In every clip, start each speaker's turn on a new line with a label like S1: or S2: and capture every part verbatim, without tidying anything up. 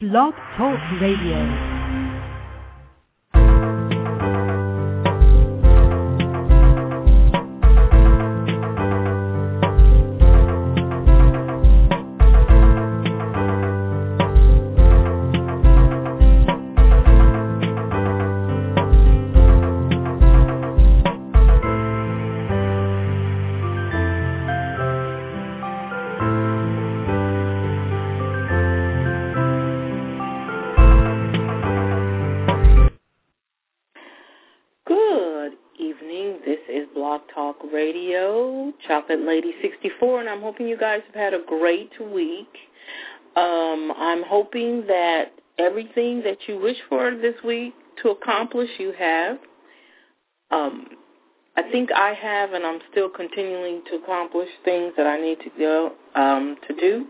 S1: Blog Talk Radio.
S2: Radio, Chocolate Lady sixty-four, and I'm hoping you guys have had a great week. Um, I'm hoping that everything that you wish for this week to accomplish, you have. Um, I think I have, and I'm still continuing to accomplish things that I need to go um, to do.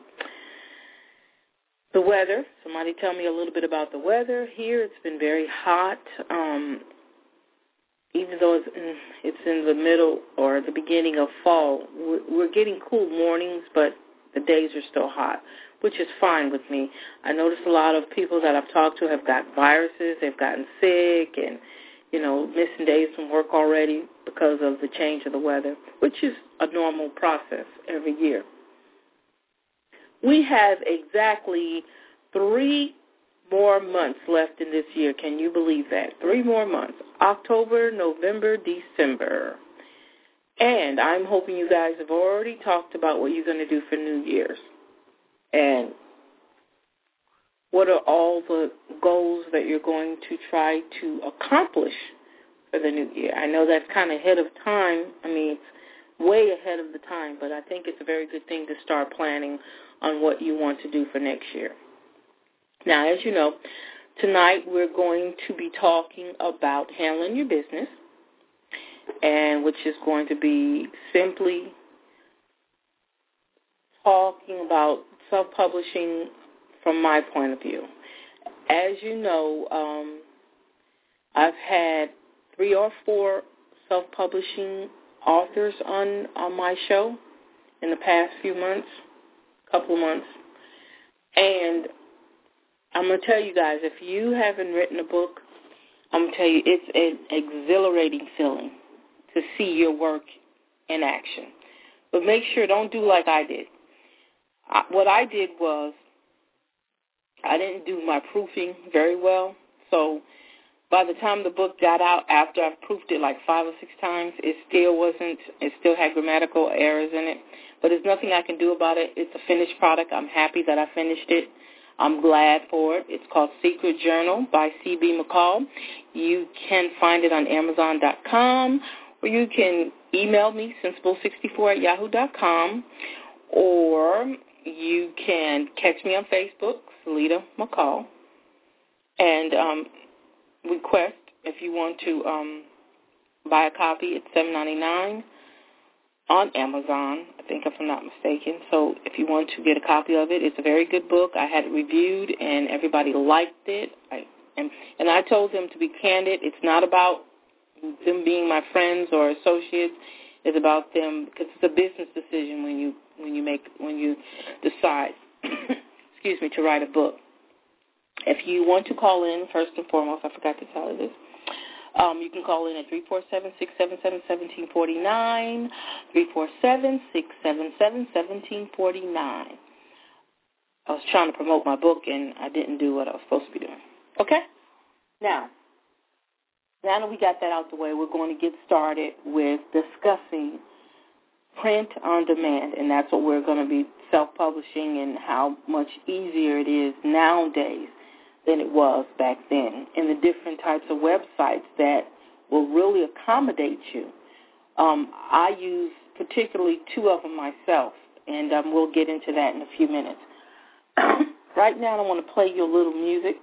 S2: The weather. Somebody tell me a little bit about the weather. Here it's been very hot. Um, Even though it's in, it's in the middle or the beginning of fall, we're, we're getting cool mornings, but the days are still hot, which is fine with me. I notice a lot of people that I've talked to have got viruses, they've gotten sick, and, you know, missing days from work already because of the change of the weather, which is a normal process every year. We have exactly three more months left in this year. Can you believe that? Three more months. October, November, December. And I'm hoping you guys have already talked about what you're going to do for New Year's. And what are all the goals that you're going to try to accomplish for the new year? I know that's kind of ahead of time. I mean, it's way ahead of the time, but I think it's a very good thing to start planning on what you want to do for next year. Now, as you know, tonight we're going to be talking about handling your business, and which is going to be simply talking about self-publishing from my point of view. As you know, um, I've had three or four self-publishing authors on, on my show in the past few months, couple of months, and I'm going to tell you guys, if you haven't written a book, I'm going to tell you it's an exhilarating feeling to see your work in action. But make sure, don't do like I did. I, what I did was I didn't do my proofing very well. So by the time the book got out, after I've proofed it like five or six times, it still wasn't, it still had grammatical errors in it. But there's nothing I can do about it. It's a finished product. I'm happy that I finished it. I'm glad for it. It's called Secret Journal by C B McCall. You can find it on Amazon dot com, or you can email me, sensible sixty-four at yahoo dot com, or you can catch me on Facebook, Salita McCall, and um, request if you want to um, buy a copy. It's seven ninety-nine on Amazon, I think, if I'm not mistaken. So if you want to get a copy of it, it's a very good book. I had it reviewed, and everybody liked it. I, and, and I told them to be candid. It's not about them being my friends or associates. It's about them, because it's a business decision when you when you make when you decide, excuse me, to write a book. If you want to call in, first and foremost, I forgot to tell you this. Um, you can call in at three four seven, six seven seven, one seven four nine, three four seven, six seven seven, one seven four nine. I was trying to promote my book, and I didn't do what I was supposed to be doing. Okay? Now, now that we got that out the way, we're going to get started with discussing print on demand, and that's what we're going to be self-publishing and how much easier it is nowadays than it was back then, and the different types of websites that will really accommodate you. Um, I use particularly two of them myself, and um, we'll get into that in a few minutes. Right now, I want to play you a little music,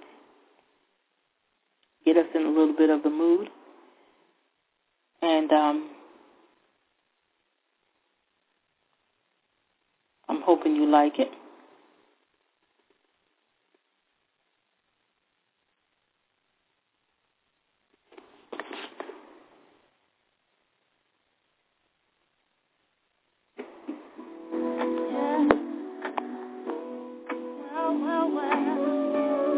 S2: get us in a little bit of the mood, and um, I'm hoping you like it. Well, well, well.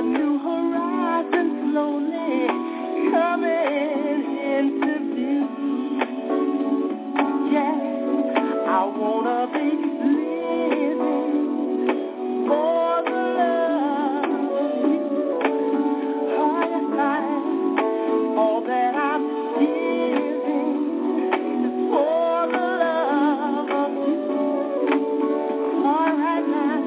S3: new horizon slowly coming into view. Yeah, I wanna be living for the love of you. Oh, yes, I am. All that I'm giving is for the love of you. All right now.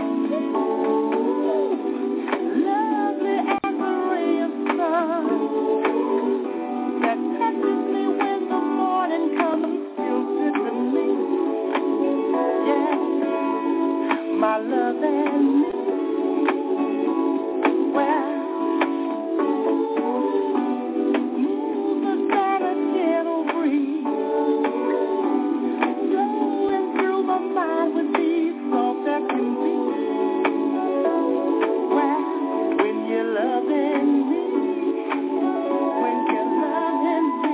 S3: Lovely as a ray of sun that touches me when the morning comes, filters to me. Yeah, my love and me. Well, moves us down a gentle breeze, flowing through my mind with these thoughts that can be. Well, when you're loving me, when you're loving me,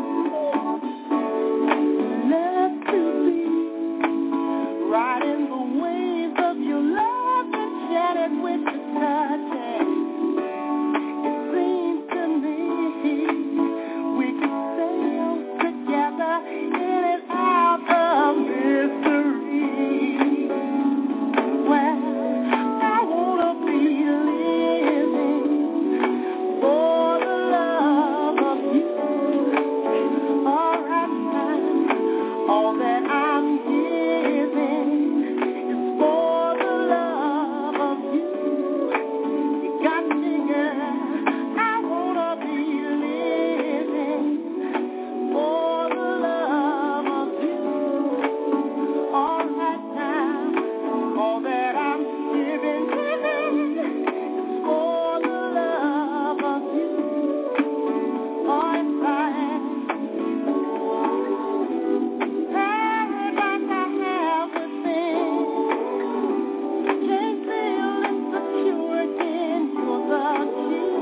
S3: love to be riding the waves of your love, enchanted with the touch. It seems to me we could sail together in and out of mystery. Well, I wanna be living for the love of you. All right now, all that I'm giving is for the love of you. You got me, girl. I wanna be living for the love of you. All right now, all that I'm giving, giving is for the love of you. All right, paradise I have within. Can't feel insecure again. You're the key.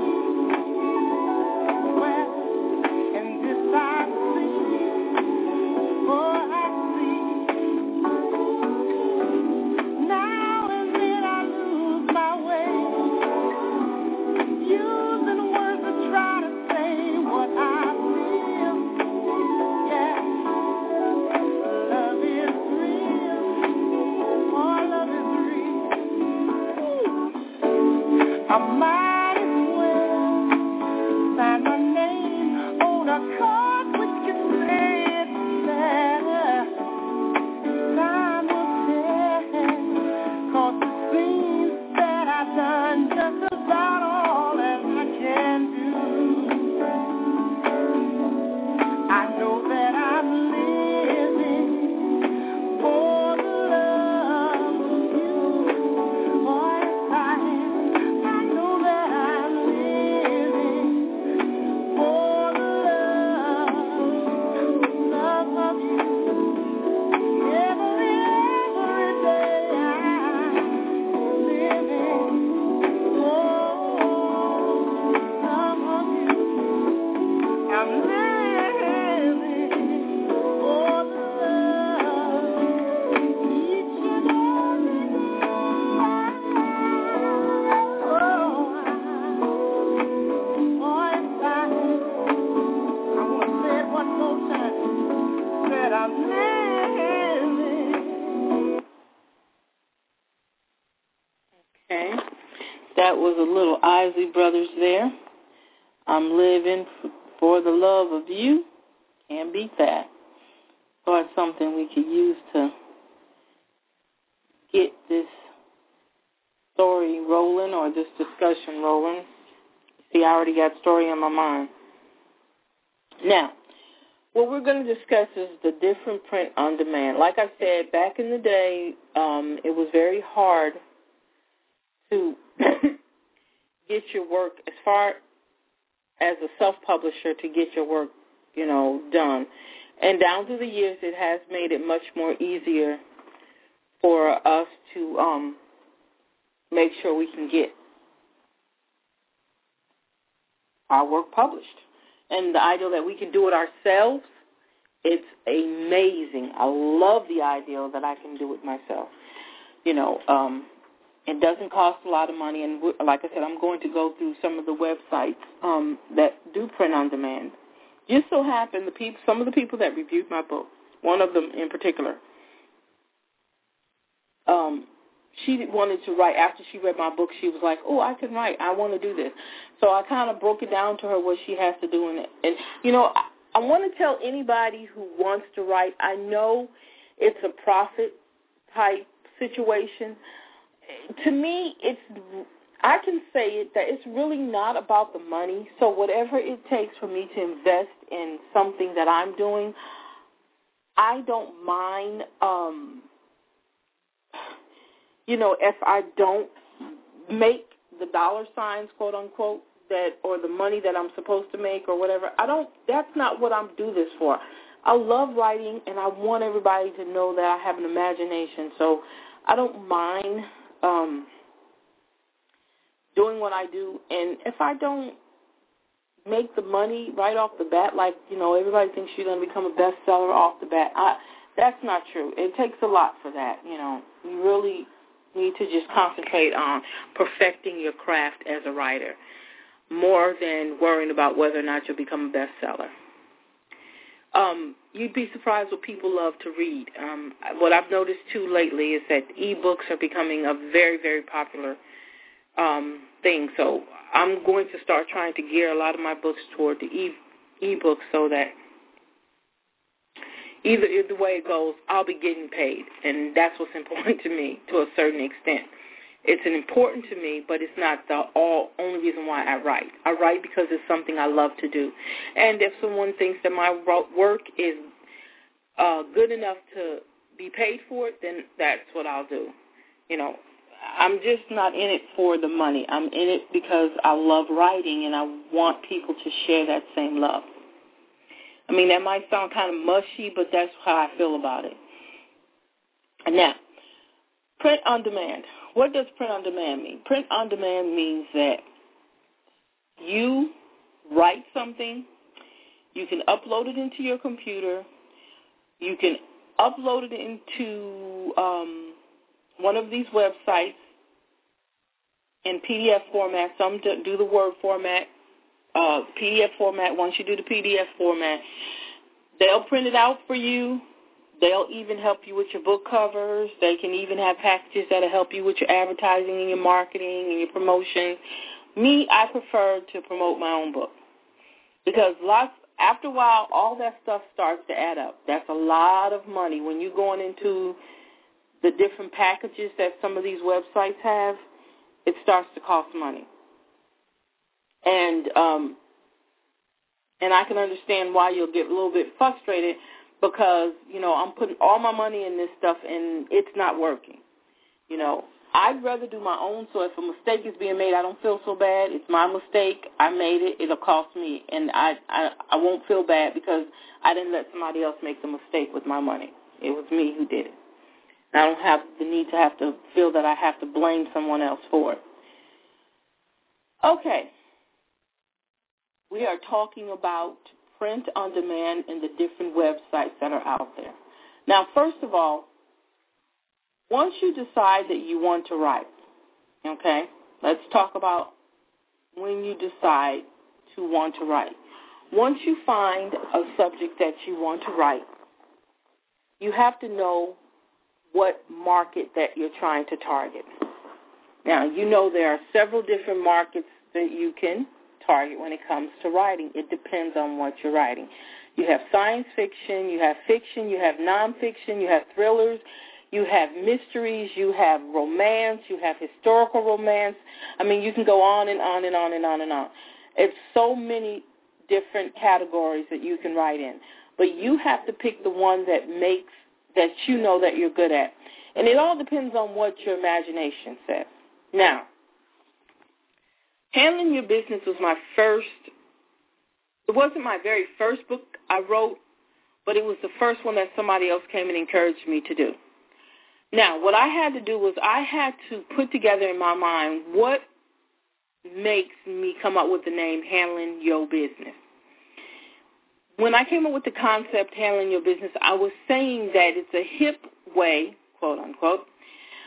S3: Well, and this I see, oh, I see. Now and then I lose my way, using words to try to say what I feel. Yeah, love is real. Oh, love is real. I might as well sign my name on a card which can say it's better. Time will tell, 'cause it seems that I've done just about all that I can do. I know that I'm living for the love of you. Boy, I am. I know that I'm living for the love, love of you. Every, every day I'm living for love of you. I'm living for the love each and every day. Oh, boy, I, I want to say it one more time. That I'm living.
S2: Okay. That was a little Isley Brothers there. I'm living f- for the love of you. Can't beat that. So it's something we could use to get this story rolling or this discussion rolling. See, I already got story in my mind. Now, what we're going to discuss is the different print on demand. Like I said, back in the day, um, it was very hard to get your work, as far as a self-publisher, to get your work, you know, done. And down through the years, it has made it much more easier for us to um, make sure we can get our work published. And the idea that we can do it ourselves, it's amazing. I love the idea that I can do it myself. You know, um, It doesn't cost a lot of money, and like I said, I'm going to go through some of the websites um, that do print on demand. Just so happened, the people, some of the people that reviewed my book, one of them in particular, um, she wanted to write. After she read my book, she was like, oh, I can write. I want to do this. So I kind of broke it down to her what she has to do in it. And, you know, I, I want to tell anybody who wants to write, I know it's a profit-type situation. To me, it's I can say it that it's really not about the money. So whatever it takes for me to invest in something that I'm doing, I don't mind, um, you know, if I don't make the dollar signs, quote unquote, that or the money that I'm supposed to make or whatever. I don't. That's not what I'm do this for. I love writing, and I want everybody to know that I have an imagination. So I don't mind um, doing what I do. And if I don't make the money right off the bat, like, you know, everybody thinks you're going to become a bestseller off the bat, I, that's not true. It takes a lot for that, you know. You really need to just concentrate on perfecting your craft as a writer more than worrying about whether or not you'll become a bestseller. Um, you'd be surprised what people love to read. Um, what I've noticed, too, lately is that e-books are becoming a very, very popular um, thing. So I'm going to start trying to gear a lot of my books toward the e- e-books so that either, either way it goes, I'll be getting paid. And that's what's important to me to a certain extent. It's an important to me, but it's not the all only reason why I write. I write because it's something I love to do. And if someone thinks that my work is uh, good enough to be paid for it, then that's what I'll do. You know, I'm just not in it for the money. I'm in it because I love writing, and I want people to share that same love. I mean, that might sound kind of mushy, but that's how I feel about it. And now, print on demand. What does print on demand mean? Print on demand means that you write something, you can upload it into your computer, you can upload it into um, one of these websites in P D F format. Some do the Word format, uh, P D F format. Once you do the P D F format, they'll print it out for you. They'll even help you with your book covers. They can even have packages that'll help you with your advertising and your marketing and your promotion. Me, I prefer to promote my own book because lots, after a while, all that stuff starts to add up. That's a lot of money. When you're going into the different packages that some of these websites have, it starts to cost money. And um, and I can understand why you'll get a little bit frustrated because, you know, I'm putting all my money in this stuff and it's not working. You know, I'd rather do my own, so if a mistake is being made, I don't feel so bad. It's my mistake. I made it. It'll cost me, and I, I, I won't feel bad because I didn't let somebody else make the mistake with my money. It was me who did it. And I don't have the need to have to feel that I have to blame someone else for it. Okay. We are talking about print on demand and the different websites that are out there. Now, first of all, once you decide that you want to write, okay, let's talk about when you decide to want to write. Once you find a subject that you want to write, you have to know what market that you're trying to target. Now, you know there are several different markets that you can target when it comes to writing. It depends on what you're writing. You have science fiction, you have fiction, you have nonfiction, you have thrillers, you have mysteries, you have romance, you have historical romance. I mean, you can go on and on and on and on and on. It's so many different categories that you can write in. But you have to pick the one that makes, that you know that you're good at. And it all depends on what your imagination says. Now, Handling Your Business was my first, it wasn't my very first book I wrote, but it was the first one that somebody else came and encouraged me to do. Now, what I had to do was I had to put together in my mind what makes me come up with the name Handling Your Business. When I came up with the concept Handling Your Business, I was saying that it's a hip way, quote unquote,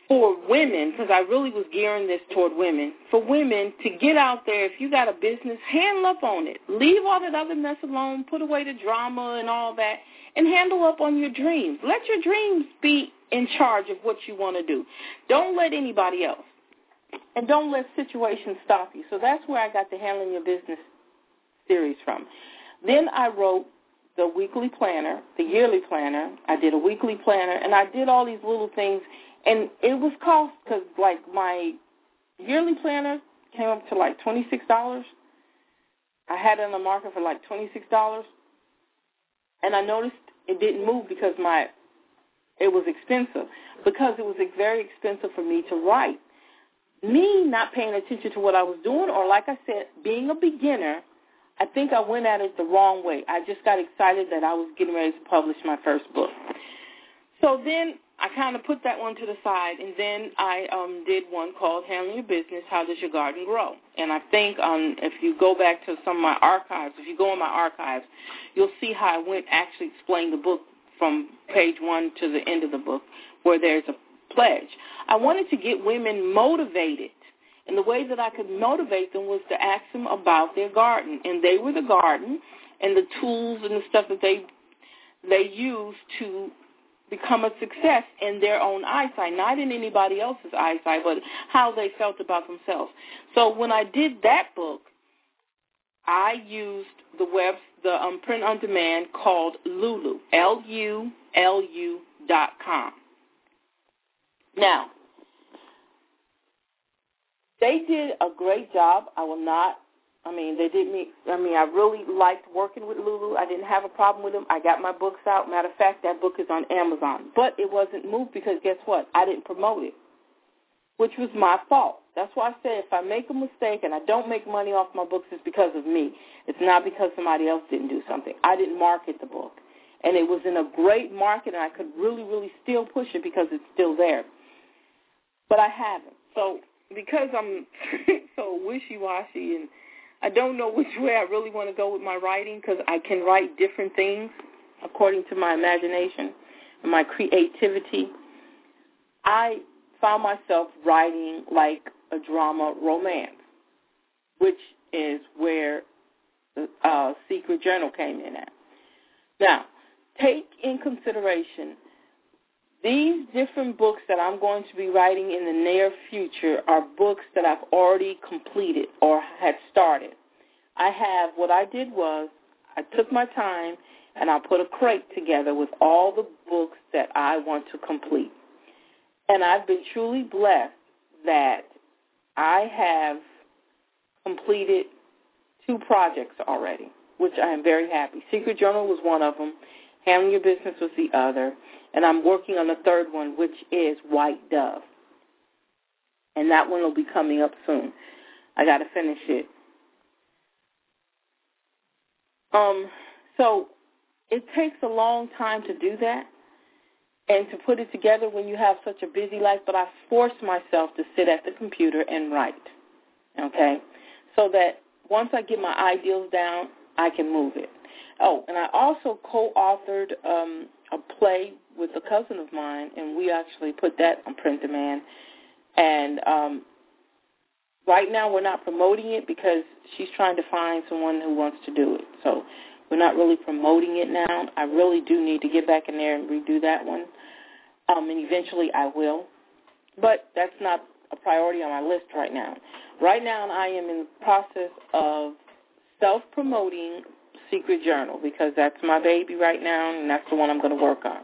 S2: for women, because I really was gearing this toward women, for women to get out there, if you got a business, handle up on it. Leave all that other mess alone, put away the drama and all that, and handle up on your dreams. Let your dreams be in charge of what you want to do. Don't let anybody else. And don't let situations stop you. So that's where I got the Handling Your Business series from. Then I wrote the weekly planner, the yearly planner. I did a weekly planner, and I did all these little things. And it was cost because, like, my yearly planner came up to, like, twenty-six dollars. I had it on the market for, like, twenty-six dollars. And I noticed it didn't move because my it was expensive, because it was very expensive for me to write. Me not paying attention to what I was doing, or, like I said, being a beginner, I think I went at it the wrong way. I just got excited that I was getting ready to publish my first book. So then I kind of put that one to the side, and then I um, did one called Handling Your Business, How Does Your Garden Grow? And I think um, if you go back to some of my archives, if you go in my archives, you'll see how I went actually explain the book from page one to the end of the book, where there's a pledge. I wanted to get women motivated, and the way that I could motivate them was to ask them about their garden, and they were the garden and the tools and the stuff that they they used to become a success in their own eyesight, not in anybody else's eyesight, but how they felt about themselves. So when I did that book, I used the web, the um, print on demand called Lulu, L U L U dot com. Now, they did a great job. I will not. I mean, they did me. I mean, I really liked working with Lulu. I didn't have a problem with them. I got my books out. Matter of fact, that book is on Amazon. But it wasn't moved because guess what? I didn't promote it, which was my fault. That's why I said if I make a mistake and I don't make money off my books, it's because of me. It's not because somebody else didn't do something. I didn't market the book. And it was in a great market, and I could really, really still push it because it's still there. But I haven't. So because I'm so wishy-washy and I don't know which way I really want to go with my writing, because I can write different things according to my imagination and my creativity, I found myself writing like a drama romance, which is where the uh, Secret Journal came in at. Now, take in consideration these different books that I'm going to be writing in the near future are books that I've already completed or had started. I have, what I did was I took my time and I put a crate together with all the books that I want to complete. And I've been truly blessed that I have completed two projects already, which I am very happy. Secret Journal was one of them. Handling Your Business was the other. And I'm working on the third one, which is White Dove. And that one will be coming up soon. I got to finish it. Um, so it takes a long time to do that and to put it together when you have such a busy life, but I force myself to sit at the computer and write, okay, so that once I get my ideals down, I can move it. Oh, and I also co-authored um, a play with a cousin of mine, and we actually put that on print demand. And um, right now we're not promoting it because she's trying to find someone who wants to do it. So we're not really promoting it now. I really do need to get back in there and redo that one. Um, and eventually I will. But that's not a priority on my list right now. Right now I am in the process of self-promoting Secret Journal because that's my baby right now, and that's the one I'm going to work on.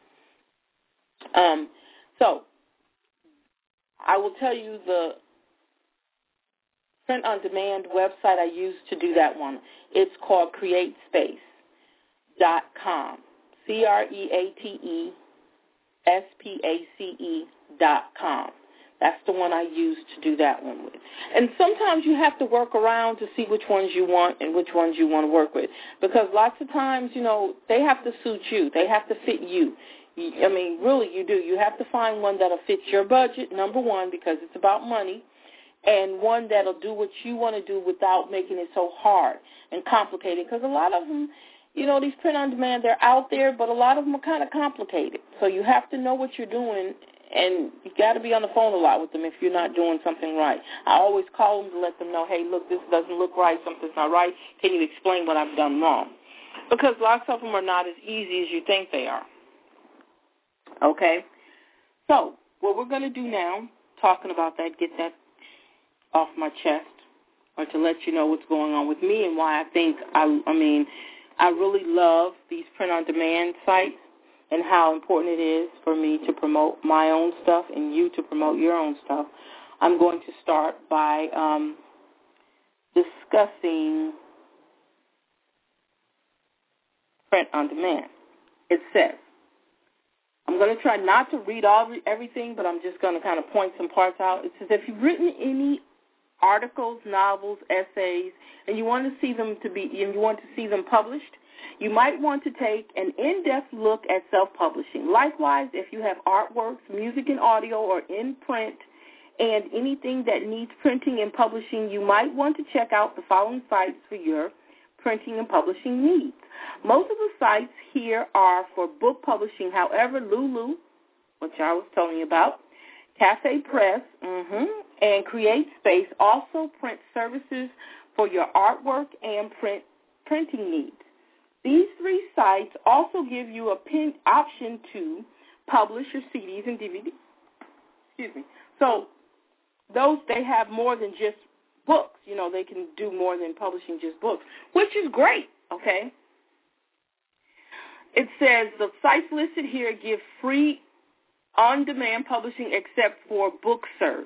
S2: Um, so I will tell you the print-on-demand website I use to do that one. It's called create space dot com, C R E A T E S P A C E dot com. That's the one I use to do that one with. And sometimes you have to work around to see which ones you want and which ones you want to work with. Because lots of times, you know, they have to suit you. They have to fit you. I mean, really, you do. You have to find one that'll fit your budget, number one, because it's about money, and one that'll do what you want to do without making it so hard and complicated. Because a lot of them, you know, these print-on-demand, they're out there, but a lot of them are kind of complicated. So you have to know what you're doing And you got to be on the phone a lot with them if you're not doing something right. I always call them to let them know, hey, look, this doesn't look right, something's not right. Can you explain what I've done wrong? Because lots of them are not as easy as you think they are. Okay? So what we're going to do now, talking about that, get that off my chest, or to let you know what's going on with me and why I think, I, I mean, I really love these print-on-demand sites and how important it is for me to promote my own stuff and you to promote your own stuff. I'm going to start by um, discussing print-on-demand. It says, I'm going to try not to read all everything, but I'm just going to kind of point some parts out. It says, if you've written any articles, novels, essays, and you want to see them to be, and you want to see them published, you might want to take an in-depth look at self-publishing. Likewise, if you have artworks, music and audio, or in print, and anything that needs printing and publishing, you might want to check out the following sites for your printing and publishing needs. Most of the sites here are for book publishing. However, Lulu, which I was telling you about, Cafe Press, mm-hmm, and Create Space also print services for your artwork and print printing needs. These three sites also give you a pin option to publish your C Ds and D V Ds. Excuse me. So those, they have more than just books. You know, they can do more than publishing just books, which is great, okay? It says the sites listed here give free on-demand publishing except for Book Surge.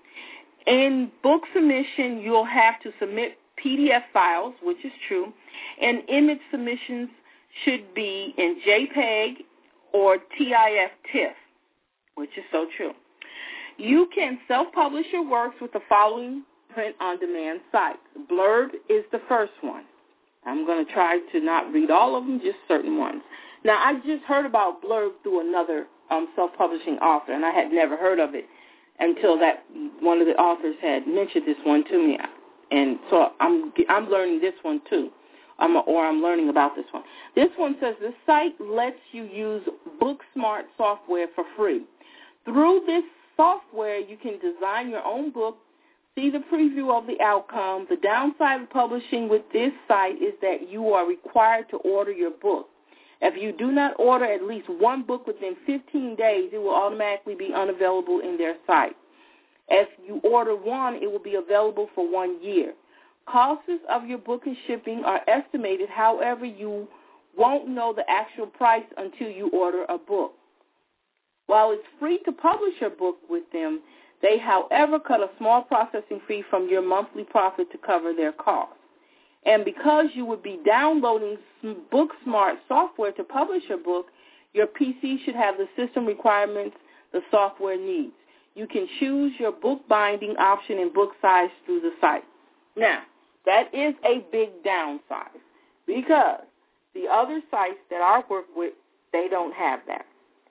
S2: In book submission, you'll have to submit P D F files, which is true, and image submissions should be in JPEG or TIFF TIFF, which is so true. You can self-publish your works with the following print-on-demand sites. Blurb is the first one. I'm going to try to not read all of them, just certain ones. Now, I just heard about Blurb through another um, self-publishing author, and I had never heard of it until that one of the authors had mentioned this one to me. And so I'm I'm learning this one too, um, or I'm learning about this one. This one says this site lets you use BookSmart software for free. Through this software, you can design your own book, see the preview of the outcome. The downside of publishing with this site is that you are required to order your book. If you do not order at least one book within fifteen days, it will automatically be unavailable in their site. If you order one, it will be available for one year. Costs of your book and shipping are estimated. However, you won't know the actual price until you order a book. While it's free to publish your book with them, they, however, cut a small processing fee from your monthly profit to cover their costs. And because you would be downloading BookSmart software to publish your book, your P C should have the system requirements the software needs. You can choose your book binding option and book size through the site. Now, that is a big downside because the other sites that I work with, they don't have that.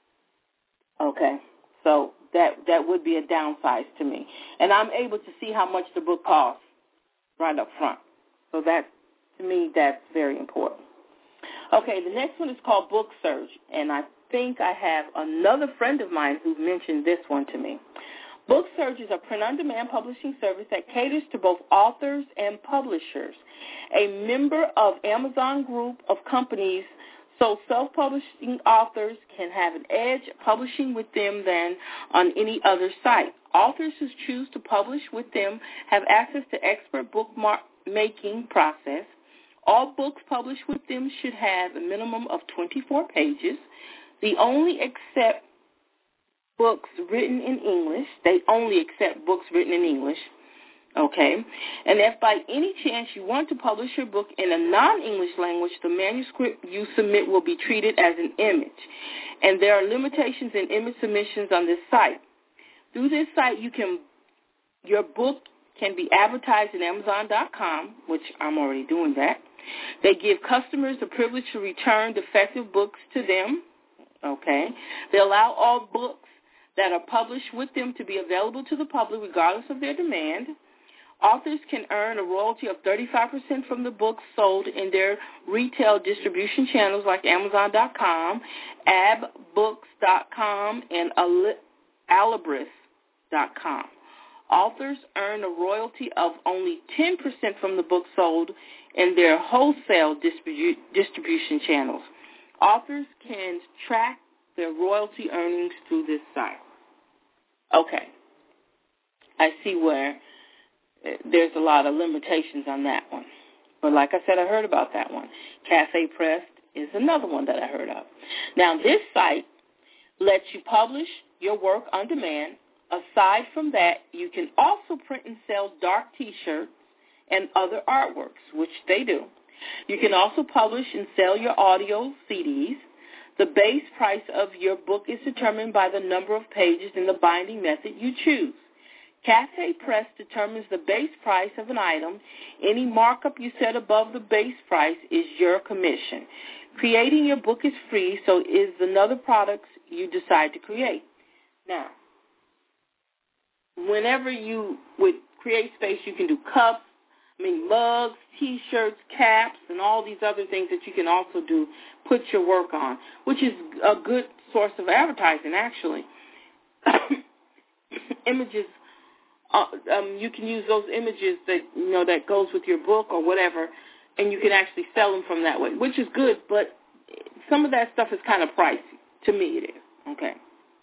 S2: Okay, so that that would be a downside to me. And I'm able to see how much the book costs right up front. So that, to me, that's very important. Okay, the next one is called Book Surge, and I think I have another friend of mine who mentioned this one to me. Book Surge is a print-on-demand publishing service that caters to both authors and publishers, a member of Amazon group of companies, so self-publishing authors can have an edge publishing with them than on any other site. Authors who choose to publish with them have access to expert bookmaking process. All books published with them should have a minimum of twenty-four pages. They only accept books written in English. They only accept books written in English, okay? And if by any chance you want to publish your book in a non-English language, the manuscript you submit will be treated as an image. And there are limitations in image submissions on this site. Through this site, you can your book can be advertised in Amazon dot com, which I'm already doing that. They give customers the privilege to return defective books to them. Okay. They allow all books that are published with them to be available to the public regardless of their demand. Authors can earn a royalty of thirty-five percent from the books sold in their retail distribution channels like Amazon dot com, A B books dot com, and Alibris dot com. Authors earn a royalty of only ten percent from the book sold in their wholesale distribu- distribution channels. Authors can track their royalty earnings through this site. Okay. I see where there's a lot of limitations on that one. But like I said, I heard about that one. Cafe Press is another one that I heard of. Now, this site lets you publish your work on demand. Aside from that, you can also print and sell dark T-shirts and other artworks, which they do. You can also publish and sell your audio C Ds. The base price of your book is determined by the number of pages and the binding method you choose. Cafe Press determines the base price of an item. Any markup you set above the base price is your commission. Creating your book is free, so is another product you decide to create. Now, whenever you would create space, you can do cups, I mean mugs, T-shirts, caps, and all these other things that you can also do, put your work on, which is a good source of advertising, actually. Images, uh, um, you can use those images that, you know, that goes with your book or whatever, and you can actually sell them from that way, which is good, but some of that stuff is kind of pricey. To me it is, okay?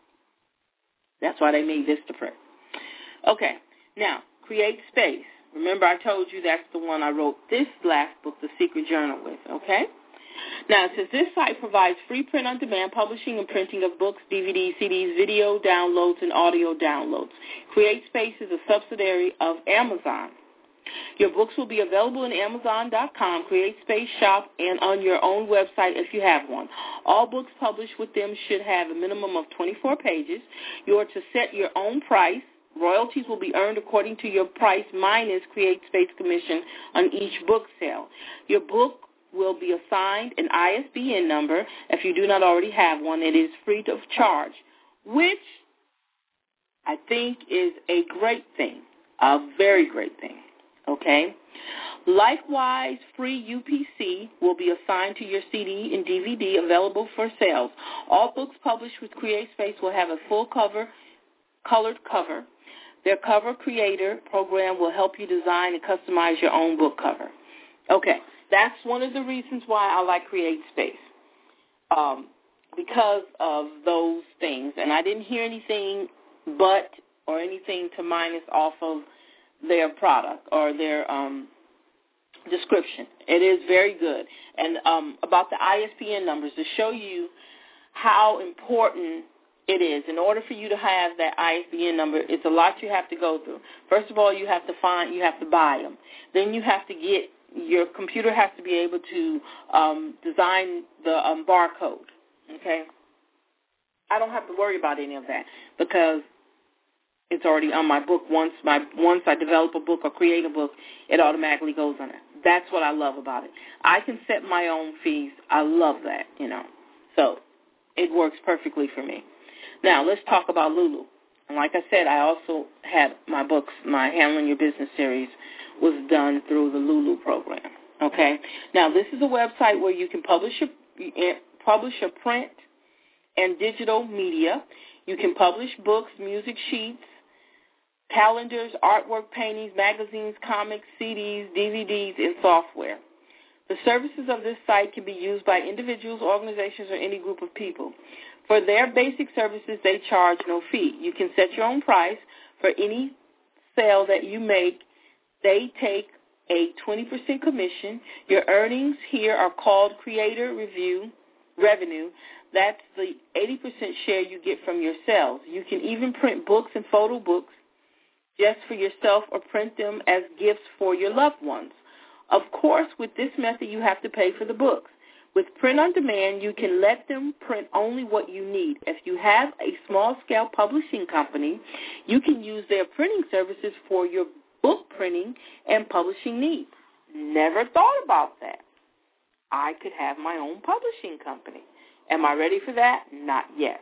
S2: That's why they made this to print. Okay, now, create space. Remember I told you that's the one I wrote this last book, The Secret Journal, with, okay? Now, it says this site provides free print-on-demand publishing and printing of books, D V Ds, C Ds, video downloads, and audio downloads. Create Space is a subsidiary of Amazon. Your books will be available in Amazon dot com, Create Space shop, and on your own website if you have one. All books published with them should have a minimum of twenty-four pages. You are to set your own price. Royalties will be earned according to your price minus Create Space commission on each book sale. Your book will be assigned an I S B N number if you do not already have one. It is free of charge, which I think is a great thing, a very great thing, okay? Likewise, free U P C will be assigned to your C D and D V D available for sales. All books published with Create Space will have a full cover, colored cover. Their cover creator program will help you design and customize your own book cover. Okay, that's one of the reasons why I like Create Space, um, because of those things. And I didn't hear anything but or anything to minus off of their product or their um, description. It is very good. And um, about the I S B N numbers, to show you how important it is. In order for you to have that I S B N number, it's a lot you have to go through. First of all, you have to find, you have to buy them. Then you have to get, your computer has to be able to um, design the um, barcode, okay? I don't have to worry about any of that because it's already on my book. Once my once I develop a book or create a book, it automatically goes on it. That's what I love about it. I can set my own fees. I love that, you know. So it works perfectly for me. Now, let's talk about Lulu. And like I said, I also had my books, my Handling Your Business series was done through the Lulu program, okay? Now, this is a website where you can publish a, publish a print and digital media. You can publish books, music sheets, calendars, artwork, paintings, magazines, comics, C Ds, D V Ds, and software. The services of this site can be used by individuals, organizations, or any group of people. For their basic services, they charge no fee. You can set your own price for any sale that you make. They take a twenty percent commission. Your earnings here are called creator review revenue. That's the eighty percent share you get from your sales. You can even print books and photo books just for yourself or print them as gifts for your loved ones. Of course, with this method, you have to pay for the books. With print on demand, you can let them print only what you need. If you have a small-scale publishing company, you can use their printing services for your book printing and publishing needs. Never thought about that. I could have my own publishing company. Am I ready for that? Not yet.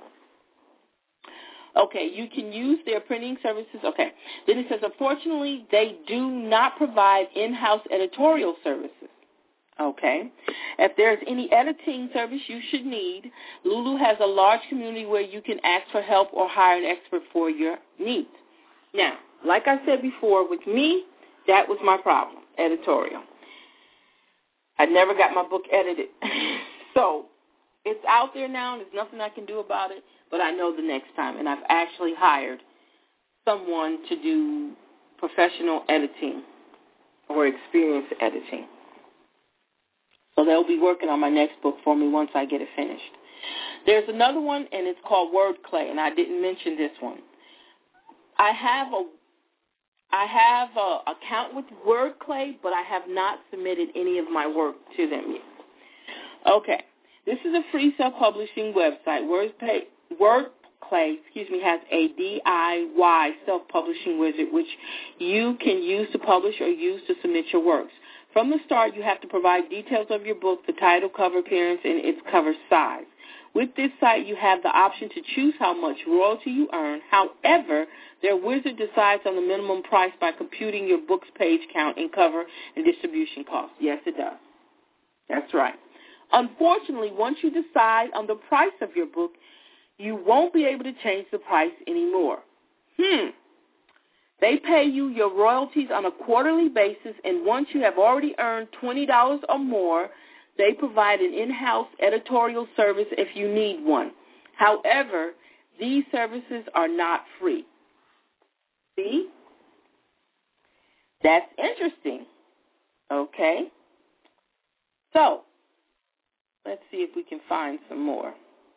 S2: Okay, you can use their printing services. Okay. Then it says, unfortunately, they do not provide in-house editorial services. Okay. If there's any editing service you should need, Lulu has a large community where you can ask for help or hire an expert for your needs. Now, like I said before, with me, that was my problem, editorial. I never got my book edited. So it's out there now, and there's nothing I can do about it, but I know the next time. And I've actually hired someone to do professional editing or experience editing. So they'll be working on my next book for me once I get it finished. There's another one, and it's called WordClay, and I didn't mention this one. I have a I have an account with WordClay, but I have not submitted any of my work to them yet. Okay, this is a free self-publishing website. WordClay, WordClay, excuse me, has a D I Y self-publishing wizard, which you can use to publish or use to submit your works. From the start, you have to provide details of your book, the title, cover appearance, and its cover size. With this site, you have the option to choose how much royalty you earn. However, their wizard decides on the minimum price by computing your book's page count and cover and distribution costs. Yes, it does. That's right. Unfortunately, once you decide on the price of your book, you won't be able to change the price anymore. Hmm. They pay you your royalties on a quarterly basis, and once you have already earned twenty dollars or more, they provide an in-house editorial service if you need one. However, these services are not free. See? That's interesting. Okay. So, let's see if we can find some more.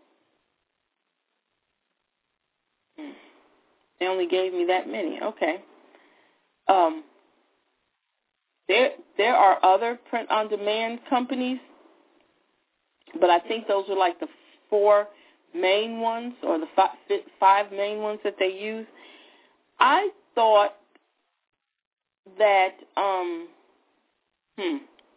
S2: Hmm. They only gave me that many. Okay. Um, there, there are other print-on-demand companies, but I think those are like the four main ones or the five, five main ones that they use. I thought that, um, hmm,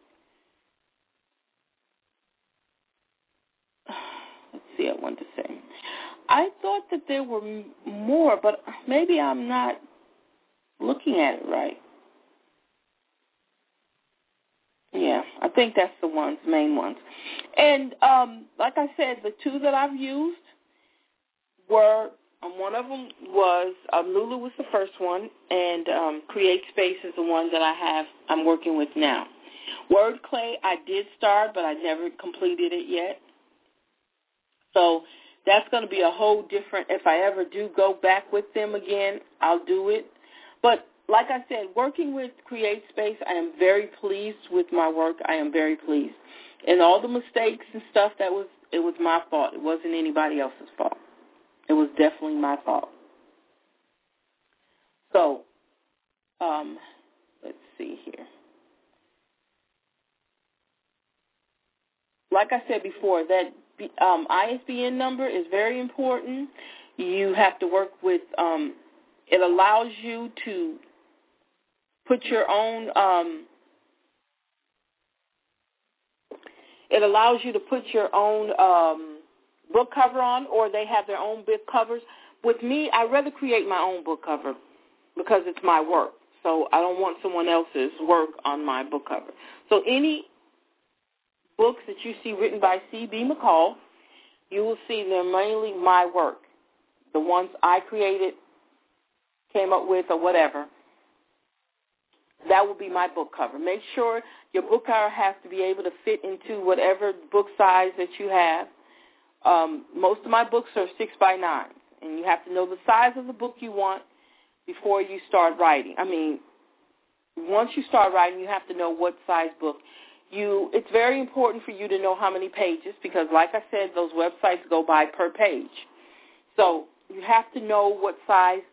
S2: let's see, I want to say. I thought that there were more, but maybe I'm not looking at it right. Yeah, I think that's the ones, main ones. And um, like I said, the two that I've used were, um, one of them was, um, Lulu was the first one, and um, CreateSpace is the one that I have, I'm working with now. WordClay, I did start, but I never completed it yet. So that's going to be a whole different, if I ever do go back with them again, I'll do it. But like I said, working with CreateSpace, I am very pleased with my work. I am very pleased. And all the mistakes and stuff, that was, it was my fault. It wasn't anybody else's fault. It was definitely my fault. So, um, let's see here. Like I said before, that um, I S B N number is very important. You have to work with, um, it allows you to put your own, um, it allows you to put your own um, book cover on, or they have their own book covers. With me, I rather create my own book cover because it's my work. So I don't want someone else's work on my book cover. So any books that you see written by C B McCall, you will see they're mainly my work. The ones I created, came up with, or whatever. That will be my book cover. Make sure your book cover has to be able to fit into whatever book size that you have. Um, most of my books are six by nine, and you have to know the size of the book you want before you start writing. I mean, once you start writing, you have to know what size book. You, it's very important for you to know how many pages because, like I said, those websites go by per page. So you have to know what size.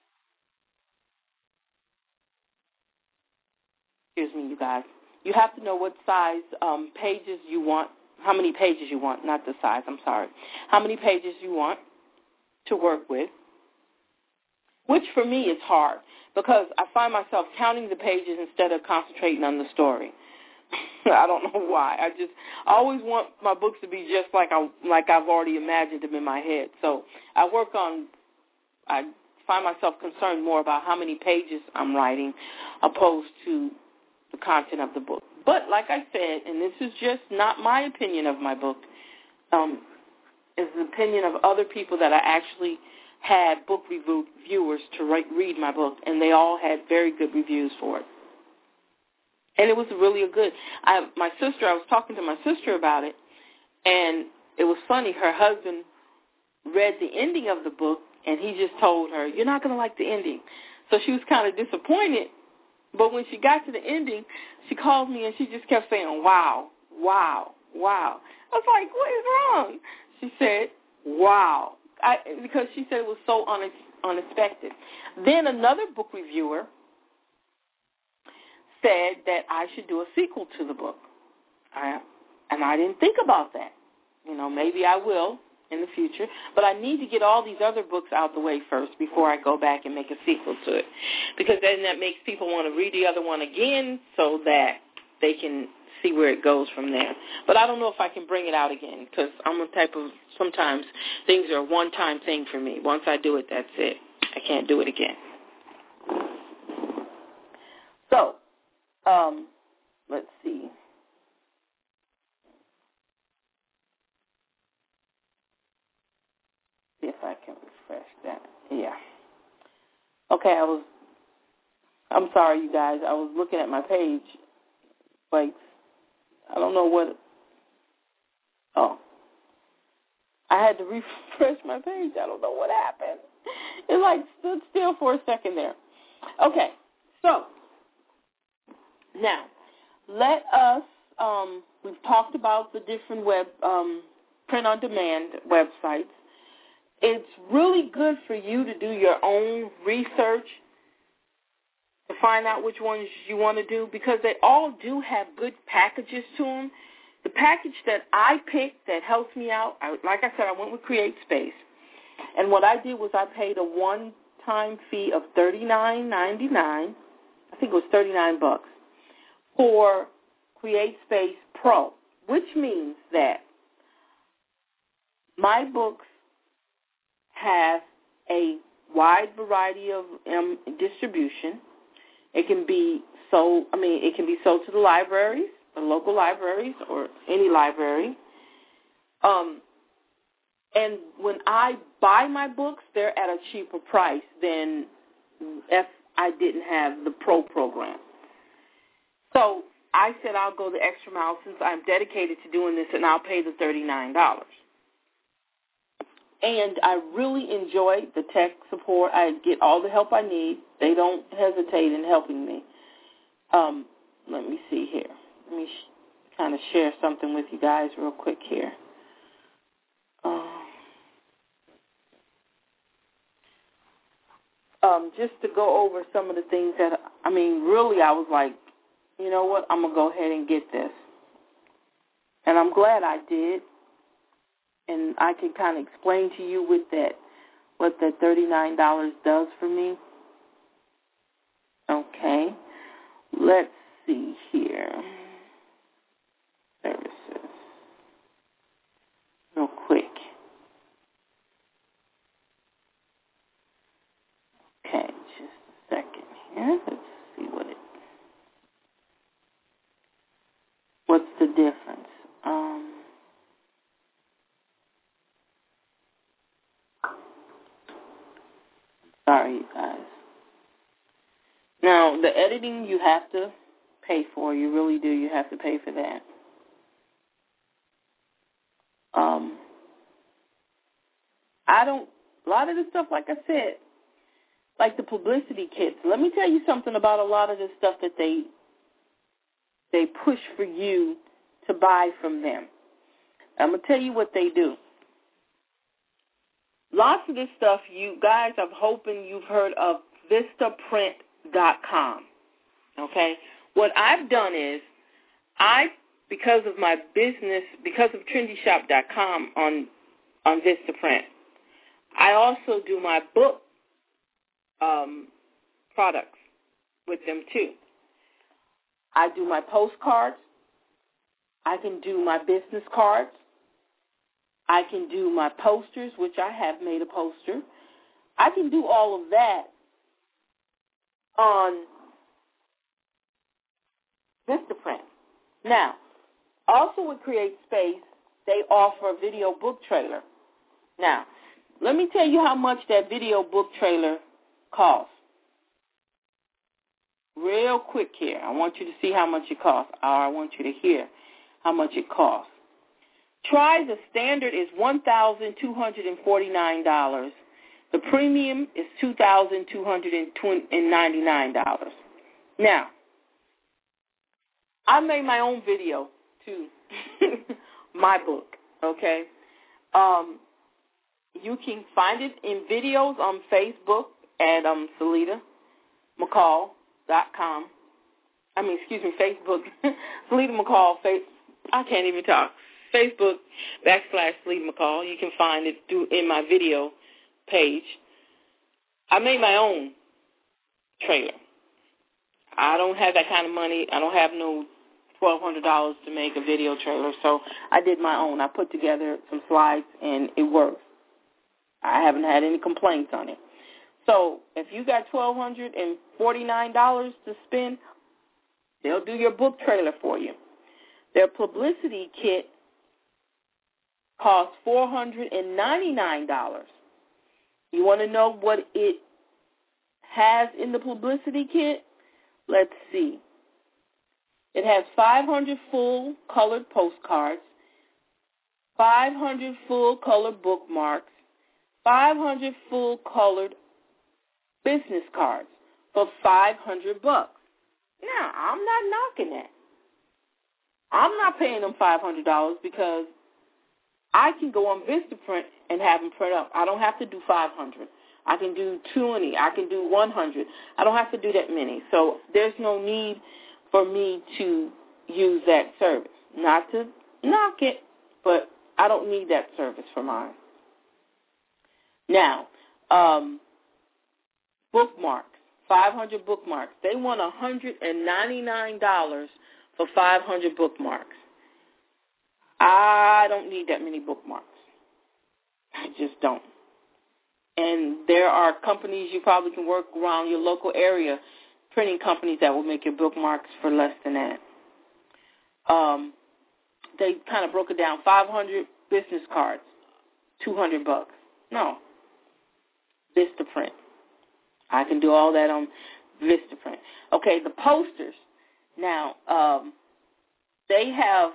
S2: Excuse me, you guys. You have to know what size um, pages you want, how many pages you want, not the size, I'm sorry, how many pages you want to work with, which for me is hard because I find myself counting the pages instead of concentrating on the story. I don't know why. I just I always want my books to be just like I like I've already imagined them in my head. So I work on, I find myself concerned more about how many pages I'm writing opposed to the content of the book. But like I said, and this is just not my opinion of my book, um, it's the opinion of other people that I actually had book review- reviewers to write, read my book, and they all had very good reviews for it. And it was really a good. I, my sister, I was talking to my sister about it, and it was funny. Her husband read the ending of the book, and he just told her, "You're not going to like the ending." So she was kind of disappointed. But when she got to the ending, she called me, and she just kept saying, "Wow, wow, wow." I was like, "What is wrong?" She said, "Wow," I, because she said it was so une- unexpected. Then another book reviewer said that I should do a sequel to the book. I, and I didn't think about that. You know, maybe I will in the future, but I need to get all these other books out the way first before I go back and make a sequel to it, because then that makes people want to read the other one again so that they can see where it goes from there. But I don't know if I can bring it out again, because I'm a type of, sometimes things are a one-time thing for me. Once I do it, that's it. I can't do it again. So, um, let's see. See if I can refresh that. Yeah. Okay, I was, I'm sorry, you guys. I was looking at my page. Like, I don't know what, oh. I had to refresh my page. I don't know what happened. It, like, stood still for a second there. Okay, so, now, let us, um, we've talked about the different web, um, print-on-demand websites. It's really good for you to do your own research to find out which ones you want to do, because they all do have good packages to them. The package that I picked that helps me out, I, like I said, I went with CreateSpace. And what I did was I paid a one-time fee of thirty-nine ninety-nine. I think it was thirty-nine bucks for CreateSpace Pro, which means that my books have a wide variety of um, distribution. It can be sold, I mean, it can be sold to the libraries, the local libraries, or any library. Um, and when I buy my books, they're at a cheaper price than if I didn't have the Pro program. So I said I'll go the extra mile since I'm dedicated to doing this, and I'll pay the thirty-nine dollars. And I really enjoy the tech support. I get all the help I need. They don't hesitate in helping me. Um, let me see here. Let me sh- kind of share something with you guys real quick here. Um, um, just to go over some of the things that, I mean, really I was like, you know what, I'm going to go ahead and get this. And I'm glad I did. And I can kind of explain to you with that what that thirty-nine dollars does for me. Okay. Let's see here. Services. Real quick. Okay, just a second here. Let's see what it, what's the difference. Um, sorry, you guys. Now, the editing you have to pay for. You really do. You have to pay for that. Um, I don't, a lot of this stuff, like I said, like the publicity kits. Let me tell you something about a lot of this stuff that they they push for you to buy from them. I'm going to tell you what they do. Lots of this stuff, you guys, I'm hoping you've heard of Vistaprint dot com. Okay? What I've done is, I, because of my business, because of Trendy Shop dot com on, on Vistaprint, I also do my book um, products with them too. I do my postcards. I can do my business cards. I can do my posters, which I have made a poster. I can do all of that on Vistaprint. Now, also with CreateSpace, they offer a video book trailer. Now, let me tell you how much that video book trailer costs. Real quick here. I want you to see how much it costs, or I want you to hear how much it costs. Try the standard is one thousand two hundred forty-nine dollars. The premium is two thousand two hundred ninety-nine dollars. Now, I made my own video to my book, okay? Um, you can find it in videos on Facebook at um, Salida McCall dot com. I mean, excuse me, Facebook. Salida McCall, face, I can't even talk. Facebook backslash Salida McCall. You can find it through in my video page. I made my own trailer. I don't have that kind of money. I don't have no twelve hundred dollars to make a video trailer, so I did my own. I put together some slides, and it works. I haven't had any complaints on it. So if you got one thousand two hundred forty-nine dollars to spend, they'll do your book trailer for you. Their publicity kit costs four hundred ninety-nine dollars. You want to know what it has in the publicity kit? Let's see. It has five hundred full colored postcards, five hundred full colored bookmarks, five hundred full colored business cards for five hundred bucks. Now, I'm not knocking that. I'm not paying them five hundred dollars because I can go on Vistaprint and have them print up. I don't have to do five hundred. I can do twenty. I can do one hundred. I don't have to do that many. So there's no need for me to use that service. Not to knock it, but I don't need that service for mine. Now, um, bookmarks, five hundred bookmarks. They want one hundred ninety-nine dollars for five hundred bookmarks. I don't need that many bookmarks. I just don't. And there are companies you probably can work around your local area, printing companies that will make your bookmarks for less than that. Um, they kind of broke it down. five hundred business cards, two hundred bucks. No. Vistaprint. I can do all that on Vistaprint. Okay, the posters. Now, um, they have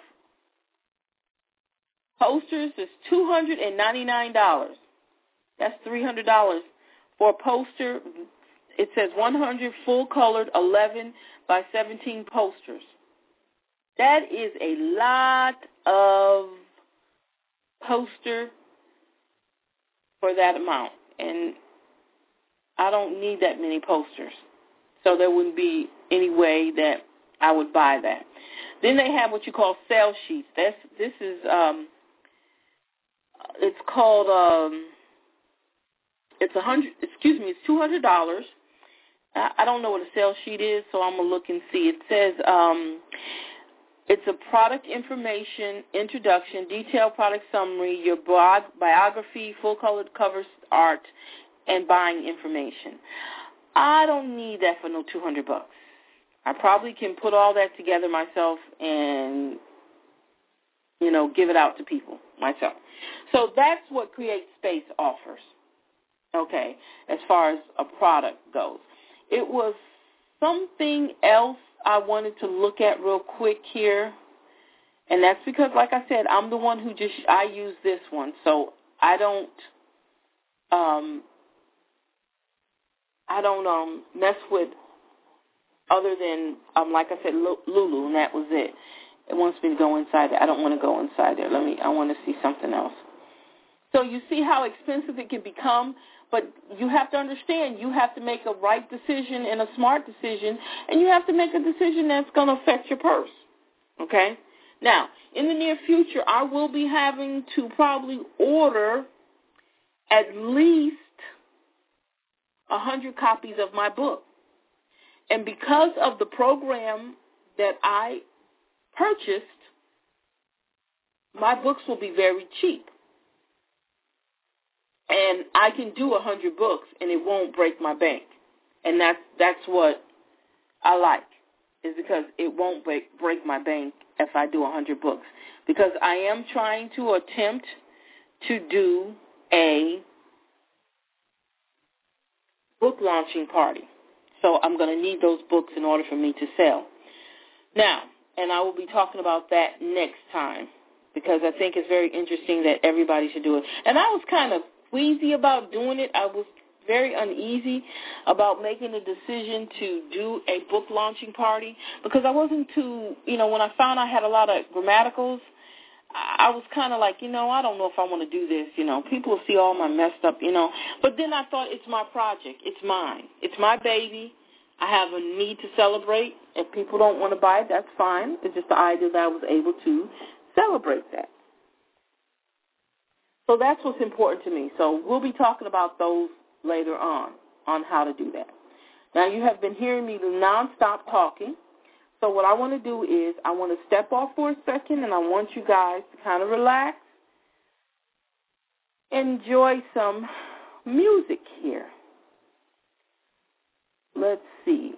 S2: posters is two hundred ninety-nine dollars. That's three hundred dollars for a poster. It says one hundred full-colored eleven by seventeen posters. That is a lot of poster for that amount, and I don't need that many posters, so there wouldn't be any way that I would buy that. Then they have what you call sales sheets. That's, this is, um, it's called, um, it's a hundred. Excuse me, it's two hundred dollars. I, I don't know what a sales sheet is, so I'm gonna look and see. It says um, it's a product information, introduction, detailed product summary, your blog, biography, full colored cover art, and buying information. I don't need that for no two hundred bucks. I probably can put all that together myself and, you know, give it out to people myself. So that's what CreateSpace offers. Okay, as far as a product goes. It was something else I wanted to look at real quick here, and that's because, like I said, I'm the one who just, I use this one, so I don't, um, I don't um, mess with other than, um, like I said, Lulu, and that was it. It wants me to go inside there. I don't want to go inside there. Let me, I want to see something else. So you see how expensive it can become, but you have to understand you have to make a right decision and a smart decision, and you have to make a decision that's going to affect your purse, okay? Now, in the near future, I will be having to probably order at least one hundred copies of my book. And because of the program that I purchased, my books will be very cheap. And I can do one hundred books, and it won't break my bank. And that's, that's what I like. is because it won't break, break my bank if I do one hundred books. Because I am trying to attempt to do a book launching party. So I'm going to need those books in order for me to sell. Now, and I will be talking about that next time because I think it's very interesting that everybody should do it. And I was kind of queasy about doing it. I was very uneasy about making the decision to do a book launching party because I wasn't too, you know, when I found I had a lot of grammaticals, I was kind of like, you know, I don't know if I want to do this, you know. People will see all my messed up, you know. But then I thought it's my project. It's mine. It's my baby. I have a need to celebrate. If people don't want to buy it, that's fine. It's just the idea that I was able to celebrate that. So that's what's important to me. So we'll be talking about those later on, on how to do that. Now, you have been hearing me nonstop talking. So what I want to do is I want to step off for a second, and I want you guys to kind of relax, enjoy some music here. Let's see.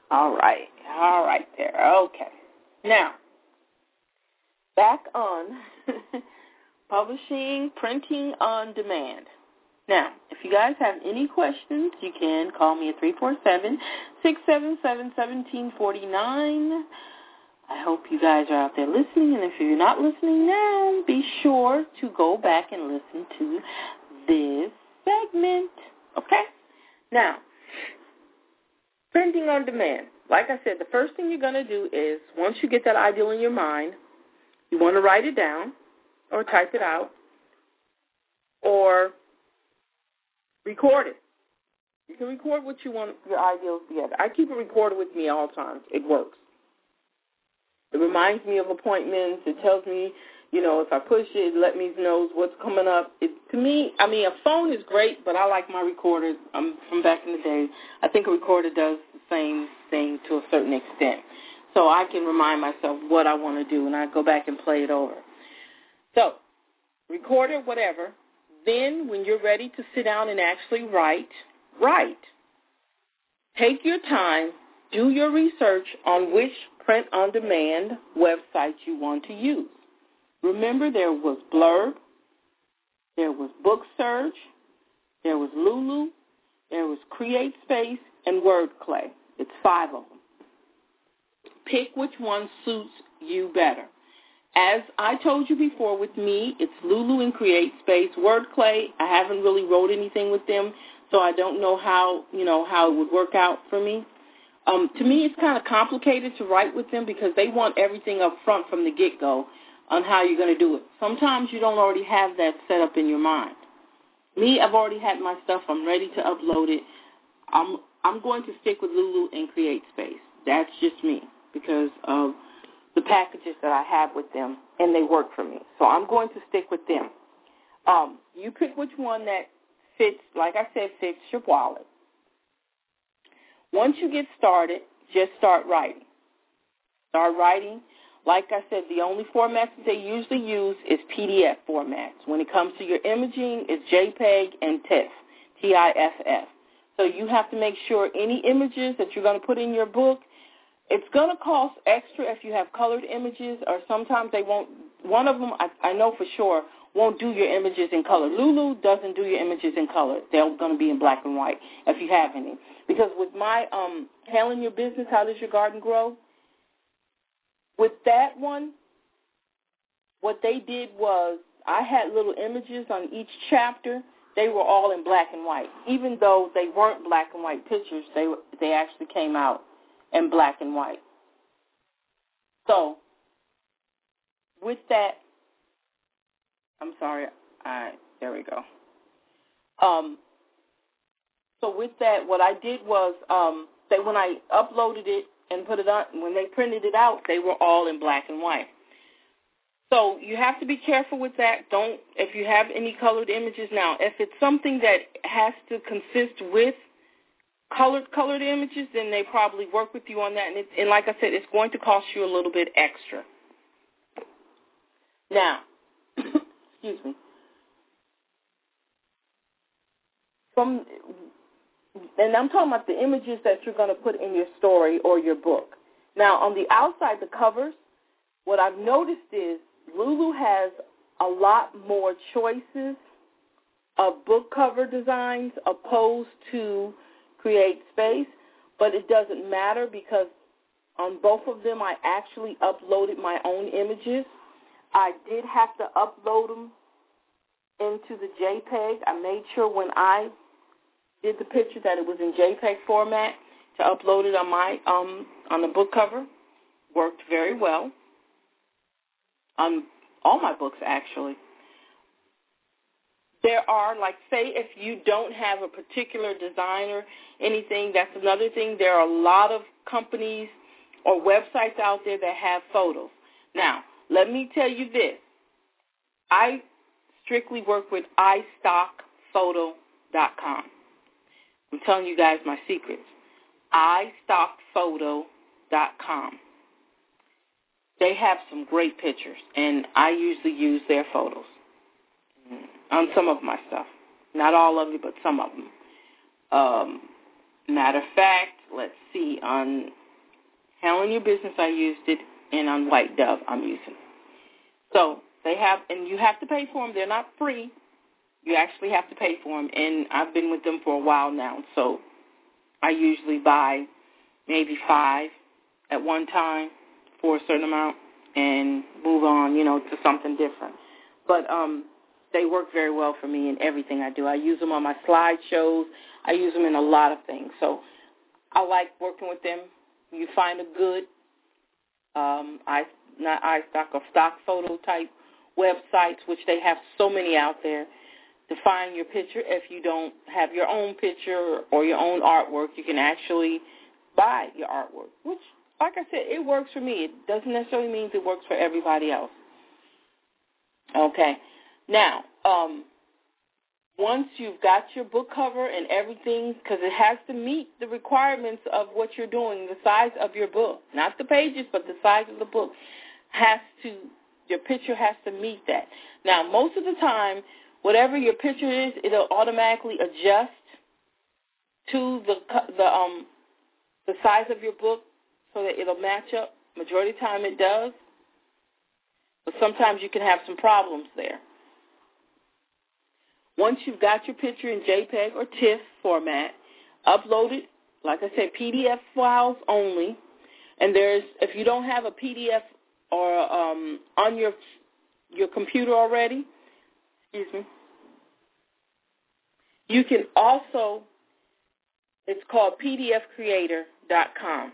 S2: All right. All right there. Okay. Now, back on publishing, printing on demand. Now, if you guys have any questions, you can call me at three four seven, six seven seven, one seven four nine. I hope you guys are out there listening, and if you're not listening now, be sure to go back and listen to this segment. Okay? Now, printing on demand. Like I said, the first thing you're going to do is, once you get that ideal in your mind, you want to write it down or type it out or record it. You can record what you want your ideals together. I keep a recorder with me all the time. It works. It reminds me of appointments. It tells me, you know, if I push it, it lets me know what's coming up. It, to me, I mean, a phone is great, but I like my recorder um, from back in the day. I think a recorder does the same thing to a certain extent. So I can remind myself what I want to do, and I go back and play it over. So, record it, whatever. Then, when you're ready to sit down and actually write, write. Take your time. Do your research on which print-on-demand website you want to use. Remember, there was Blurb, there was BookSurge, there was Lulu, there was CreateSpace, and WordClay. It's five of them. Pick which one suits you better. As I told you before, with me, it's Lulu and CreateSpace. WordClay, I haven't really wrote anything with them, so I don't know how, you know, how it would work out for me. Um, to me, it's kind of complicated to write with them because they want everything up front from the get-go on how you're going to do it. Sometimes you don't already have that set up in your mind. Me, I've already had my stuff. I'm ready to upload it. I'm I'm going to stick with Lulu and CreateSpace. That's just me because of the packages that I have with them, and they work for me. So I'm going to stick with them. Um, you pick which one that fits, like I said, fits your wallet. Once you get started, just start writing. Start writing. Like I said, the only formats that they usually use is P D F formats. When it comes to your imaging, it's JPEG and TIFF, T I F F. So you have to make sure any images that you're going to put in your book, it's going to cost extra if you have colored images, or sometimes they won't. One of them, I, I know for sure, won't do your images in color. Lulu doesn't do your images in color. They're going to be in black and white if you have any. Because with my um, Handling Your Business, How Does Your Garden Grow, with that one, what they did was I had little images on each chapter. They were all in black and white. Even though they weren't black and white pictures, they they actually came out in black and white. So with that, I'm sorry, I, there we go. Um, so with that, what I did was um, that when I uploaded it and put it on, when they printed it out, they were all in black and white. So you have to be careful with that. Don't, if you have any colored images. Now, if it's something that has to consist with colored colored images, then they probably work with you on that. And, it, and like I said, it's going to cost you a little bit extra. Now, excuse me. From, and I'm talking about the images that you're going to put in your story or your book. Now, on the outside, the covers, what I've noticed is Lulu has a lot more choices of book cover designs opposed to CreateSpace, but it doesn't matter because on both of them I actually uploaded my own images. I did have to upload them into the JPEG. I made sure when I did the picture that it was in JPEG format to upload it on my um on the book cover. Worked very well. On all my books, actually. There are, like, say if you don't have a particular designer, anything, that's another thing. There are a lot of companies or websites out there that have photos. Now, let me tell you this. I strictly work with i stock photo dot com. I'm telling you guys my secrets. i stock photo dot com. They have some great pictures, and I usually use their photos on some of my stuff. Not all of it, but some of them. Um, matter of fact, let's see, on Handling Your Business I used it, and on White Dove I'm using it. So they have, and you have to pay for them. They're not free. You actually have to pay for them, and I've been with them for a while now, so I usually buy maybe five at one time for a certain amount and move on, you know, to something different. But um, they work very well for me in everything I do. I use them on my slideshows. I use them in a lot of things. So I like working with them. You find a good um, I, not iStock or stock photo type websites, which they have so many out there. To find your picture, if you don't have your own picture or your own artwork, you can actually buy your artwork, which, like I said, it works for me. It doesn't necessarily mean it works for everybody else. Okay. Now, um, once you've got your book cover and everything, because it has to meet the requirements of what you're doing, the size of your book, not the pages, but the size of the book has to, your picture has to meet that. Now, most of the time, whatever your picture is, it'll automatically adjust to the the um the size of your book so that it'll match up. Majority of the time it does, but sometimes you can have some problems there. Once you've got your picture in JPEG or TIFF format, upload it, like I said, P D F files only. And there's, if you don't have a P D F or um, on your your computer already, excuse me, you can also, it's called P D F creator dot com.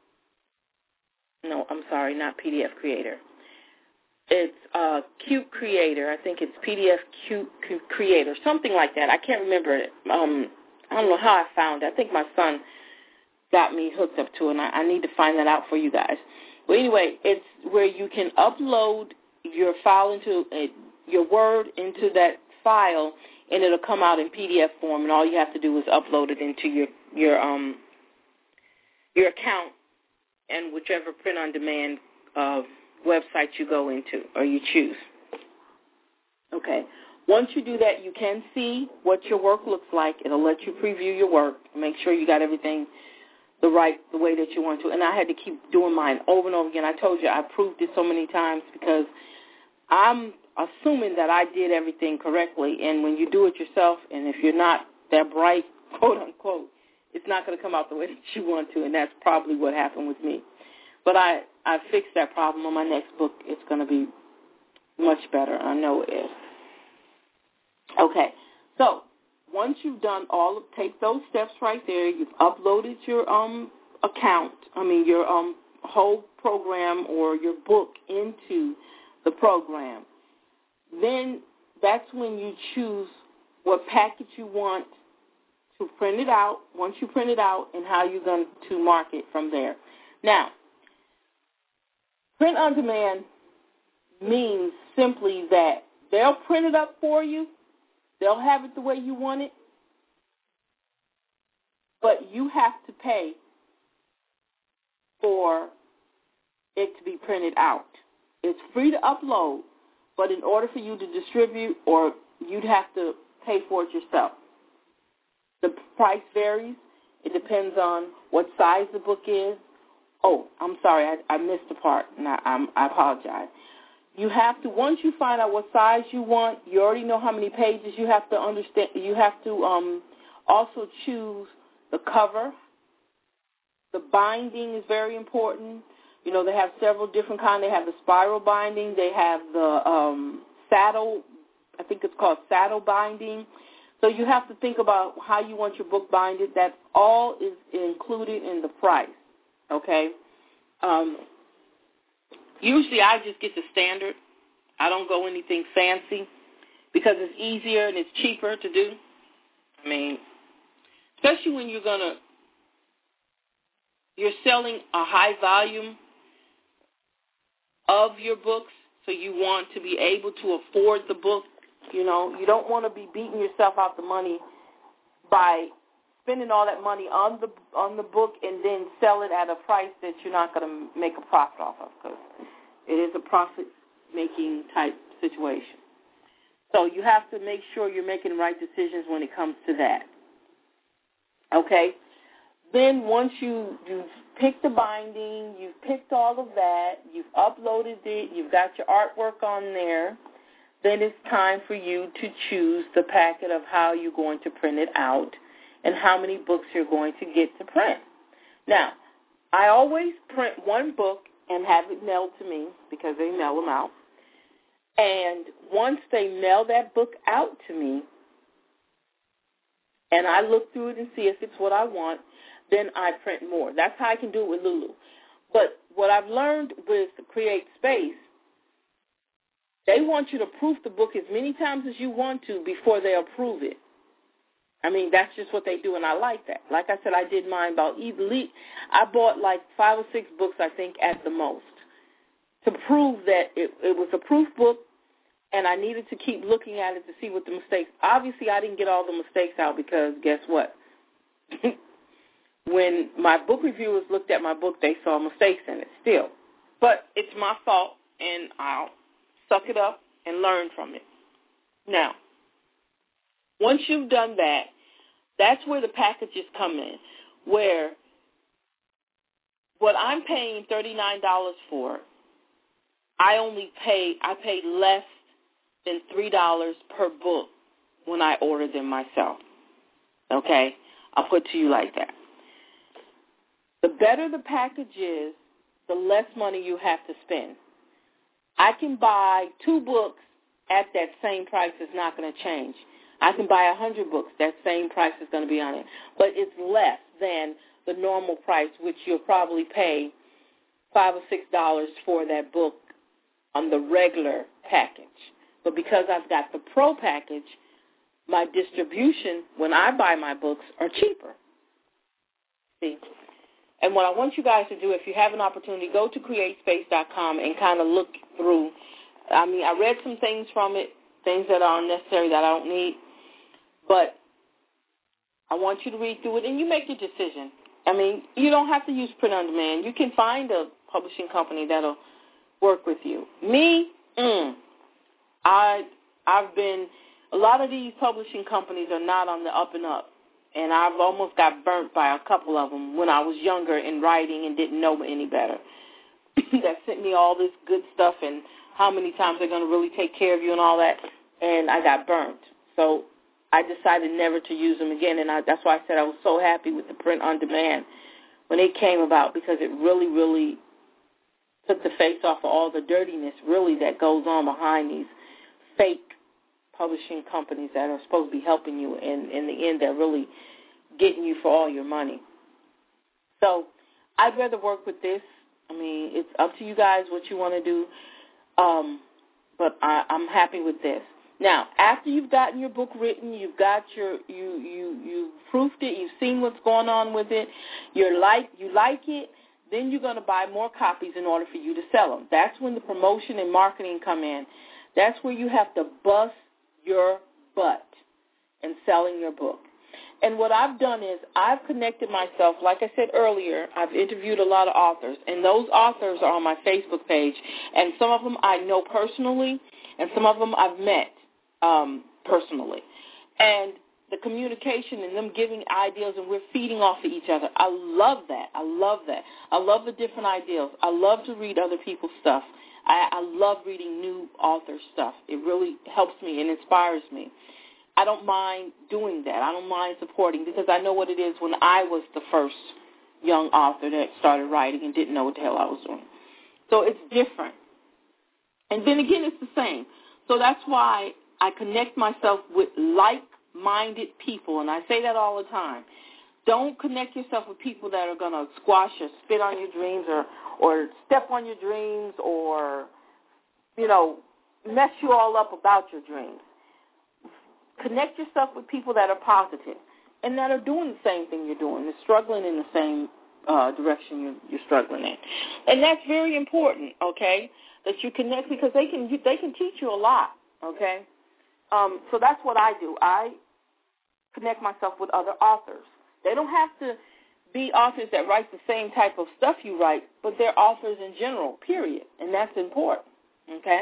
S2: No, I'm sorry, not P D F Creator. It's uh, Cute Creator. I think it's P D F Cute Creator, something like that. I can't remember it. Um, I don't know how I found it. I think my son got me hooked up to it, and I, I need to find that out for you guys. But anyway, it's where you can upload your file into uh, your Word into that file, and it'll come out in P D F form, and all you have to do is upload it into your your um your account and whichever print-on-demand uh, website you go into or you choose. Okay. Once you do that, you can see what your work looks like. It'll let you preview your work, make sure you got everything the right the way that you want to. And I had to keep doing mine over and over again. I told you I proved it so many times because I'm assuming that I did everything correctly. And when you do it yourself, and if you're not that bright, quote unquote, it's not going to come out the way that you want to, and that's probably what happened with me. But I, I fixed that problem on my next book. It's going to be much better. I know it is. Okay, so once you've done all of, take those steps right there, you've uploaded your um account, I mean your um whole program or your book into the program. Then that's when you choose what package you want to print it out, once you print it out, and how you're going to market from there. Now, print on demand means simply that they'll print it up for you, they'll have it the way you want it, but you have to pay for it to be printed out. It's free to upload, but in order for you to distribute, or you'd have to pay for it yourself. The price varies. It depends on what size the book is. Oh, I'm sorry, I, I missed a part, and I, I'm, I apologize. You have to, once you find out what size you want, you already know how many pages you have to understand. You have to um, also choose the cover. The binding is very important. You know, they have several different kinds. They have the spiral binding. They have the um, saddle, I think it's called saddle binding. So you have to think about how you want your book binded. That all is included in the price, okay? Um, usually I just get the standard. I don't go anything fancy because it's easier and it's cheaper to do. I mean, especially when you're going to, you're selling a high volume of your books, so you want to be able to afford the book. You know, you don't want to be beating yourself out the money by spending all that money on the on the book and then sell it at a price that you're not going to make a profit off of, because it is a profit-making type situation. So you have to make sure you're making the right decisions when it comes to that. Okay? then once you, you've picked the binding, you've picked all of that, you've uploaded it, you've got your artwork on there, then it's time for you to choose the packet of how you're going to print it out and how many books you're going to get to print. Now, I always print one book and have it mailed to me because they mail them out. And once they mail that book out to me, and I look through it and see if it's what I want, then I print more. That's how I can do it with Lulu. But what I've learned with Create Space, they want you to proof the book as many times as you want to before they approve it. I mean, that's just what they do, and I like that. Like I said, I did mine about even, I bought like five or six books, I think, at the most, to prove that it, it was a proof book, and I needed to keep looking at it to see what the mistakes. Obviously, I didn't get all the mistakes out because guess what? When my book reviewers looked at my book, they saw mistakes in it still. But it's my fault, and I'll suck it up and learn from it. Now, once you've done that, that's where the packages come in, where what I'm paying thirty-nine dollars for, I only pay, I pay less than three dollars per book when I order them myself. Okay? I'll put it to you like that. The better the package is, the less money you have to spend. I can buy two books at that same price. It's not going to change. I can buy one hundred books. That same price is going to be on it. But it's less than the normal price, which you'll probably pay five or six dollars for that book on the regular package. But because I've got the Pro package, my distribution, when I buy my books, are cheaper. See? And what I want you guys to do, if you have an opportunity, go to create space dot com and kind of look through. I mean, I read some things from it, things that are unnecessary that I don't need. But I want you to read through it, and you make your decision. I mean, you don't have to use print on demand. You can find a publishing company that'll work with you. Me, mm, I, I've been, a lot of these publishing companies are not on the up and up. And I've almost got burnt by a couple of them when I was younger in writing and didn't know any better. That sent me all this good stuff and how many times they're going to really take care of you and all that, and I got burnt. So I decided never to use them again, and I, that's why I said I was so happy with the print on demand when it came about, because it really, really took the face off of all the dirtiness really that goes on behind these fake publishing companies that are supposed to be helping you, and in the end they're really getting you for all your money. So I'd rather work with this. I mean, it's up to you guys what you want to do, um, but I, I'm happy with this. Now, after you've gotten your book written, you've got your you you you proofed it, you've seen what's going on with it, you're like you like it, then you're going to buy more copies in order for you to sell them. That's when the promotion and marketing come in. That's where you have to bust your butt in selling your book. And what I've done is I've connected myself, like I said earlier, I've interviewed a lot of authors, and those authors are on my Facebook page, and some of them I know personally, and some of them I've met um, personally. And the communication and them giving ideas, and we're feeding off of each other. I love that. I love that. I love the different ideas. I love to read other people's stuff. I, I love reading new author stuff. It really helps me and inspires me. I don't mind doing that. I don't mind supporting, because I know what it is when I was the first young author that started writing and didn't know what the hell I was doing. So it's different. And then again, it's the same. So that's why I connect myself with like-minded people, and I say that all the time. Don't connect yourself with people that are going to squash or spit on your dreams, or, or step on your dreams, or, you know, mess you all up about your dreams. Connect yourself with people that are positive and that are doing the same thing you're doing. They're struggling in the same uh, direction you're, you're struggling in. And that's very important, okay, that you connect, because they can they can teach you a lot, okay? Um, so that's what I do. I connect myself with other authors. They don't have to be authors that write the same type of stuff you write, but they're authors in general, period, and that's important, okay?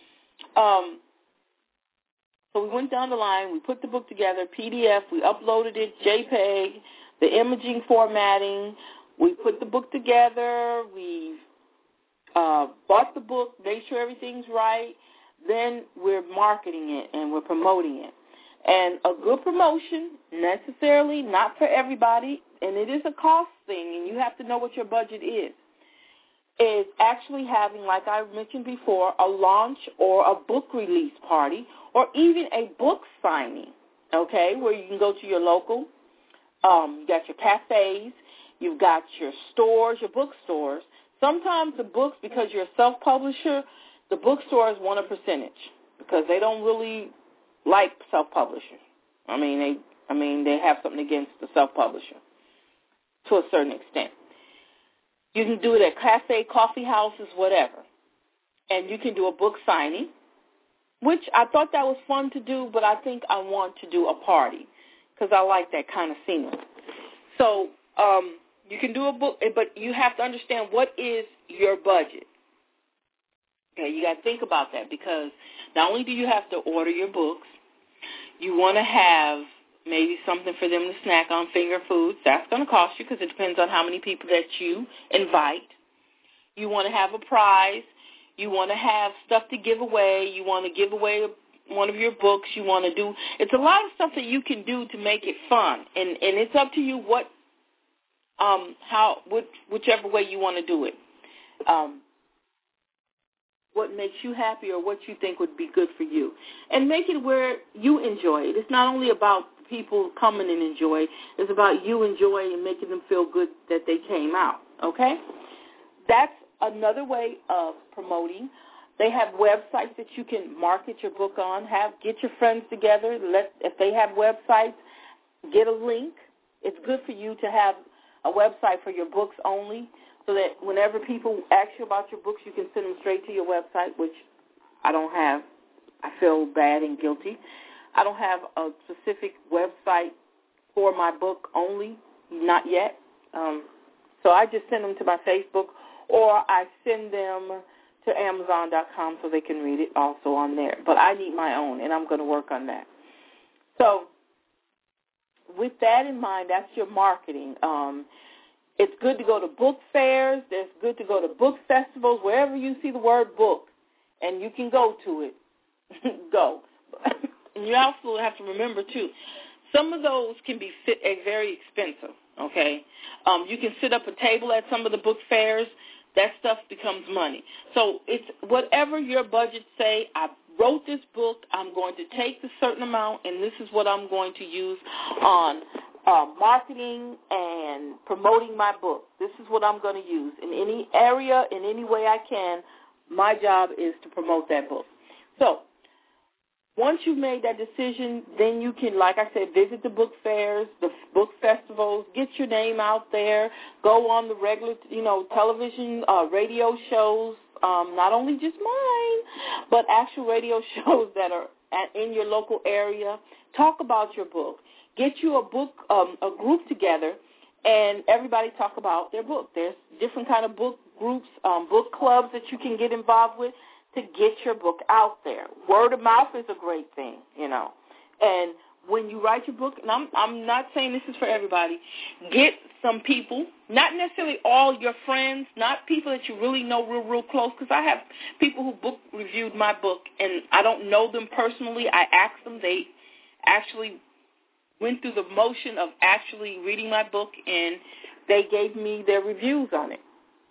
S2: Um, so we went down the line. We put the book together, P D F. We uploaded it, JPEG, the imaging formatting. We put the book together. We uh, bought the book, made sure everything's right. Then we're marketing it and we're promoting it. And a good promotion, necessarily not for everybody, and it is a cost thing, and you have to know what your budget is, is actually having, like I mentioned before, a launch or a book release party or even a book signing, okay, where you can go to your local, um, you got your cafes, you've got your stores, your bookstores. Sometimes the books, because you're a self-publisher, the bookstores want a percentage because they don't really like self-publishers. I mean, they, I mean, they have something against the self-publisher to a certain extent. You can do it at cafe, coffee houses, whatever, and you can do a book signing, which I thought that was fun to do, but I think I want to do a party because I like that kind of scenery. So um, you can do a book, but you have to understand what is your budget. Okay, you got to think about that because not only do you have to order your books, you want to have maybe something for them to snack on, finger foods. That's going to cost you because it depends on how many people that you invite. You want to have a prize. You want to have stuff to give away. You want to give away one of your books. You want to do – it's a lot of stuff that you can do to make it fun, and, and it's up to you what um, – how which, whichever way you want to do it. Um what makes you happy or what you think would be good for you. And make it where you enjoy it. It's not only about people coming and enjoy. It's about you enjoying and making them feel good that they came out, okay? That's another way of promoting. They have websites that you can market your book on. Have Get your friends together. Let If they have websites, get a link. It's good for you to have a website for your books only, so that whenever people ask you about your books, you can send them straight to your website, which I don't have. I feel bad and guilty. I don't have a specific website for my book only, not yet. Um, so I just send them to my Facebook, or I send them to Amazon dot com so they can read it also on there. But I need my own, and I'm going to work on that. So with that in mind, that's your marketing. Um It's good to go to book fairs. It's good to go to book festivals. Wherever you see the word book and you can go to it, go. And you also have to remember, too, some of those can be fit, uh, very expensive, okay? Um, you can sit up a table at some of the book fairs. That stuff becomes money. So it's whatever your budget say, I wrote this book, I'm going to take the certain amount, and this is what I'm going to use on Uh, marketing and promoting my book. This is what I'm going to use. In any area, in any way I can, my job is to promote that book. So once you've made that decision, then you can, like I said, visit the book fairs, the book festivals, get your name out there, go on the regular, you know, television, uh, radio shows, um, not only just mine, but actual radio shows that are at, in your local area. Talk about your book. Get you a book, um, a group together, and everybody talk about their book. There's different kind of book groups, um, book clubs that you can get involved with to get your book out there. Word of mouth is a great thing, you know. And when you write your book, and I'm, I'm not saying this is for everybody, get some people, not necessarily all your friends, not people that you really know real, real close, because I have people who book reviewed my book, and I don't know them personally. I asked them. They actually went through the motion of actually reading my book, and they gave me their reviews on it.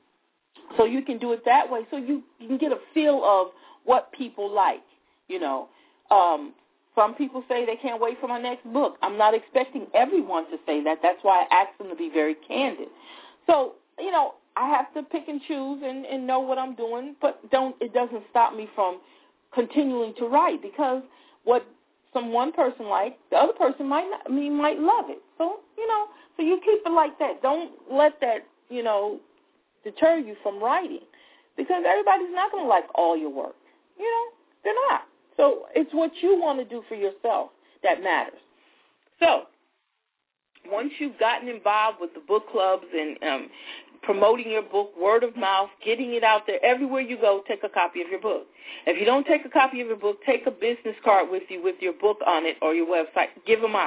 S2: So you can do it that way, so you, you can get a feel of what people like, you know. Um, some people say they can't wait for my next book. I'm not expecting everyone to say that. That's why I ask them to be very candid. So, you know, I have to pick and choose and, and know what I'm doing, but don't it doesn't stop me from continuing to write, because what some one person like, the other person might not, I mean, might love it. So, you know, so you keep it like that. Don't let that, you know, deter you from writing, because everybody's not going to like all your work. You know, they're not. So it's what you want to do for yourself that matters. So once you've gotten involved with the book clubs and um, promoting your book, word of mouth, getting it out there, everywhere you go, take a copy of your book. If you don't take a copy of your book, take a business card with you with your book on it or your website. Give them out.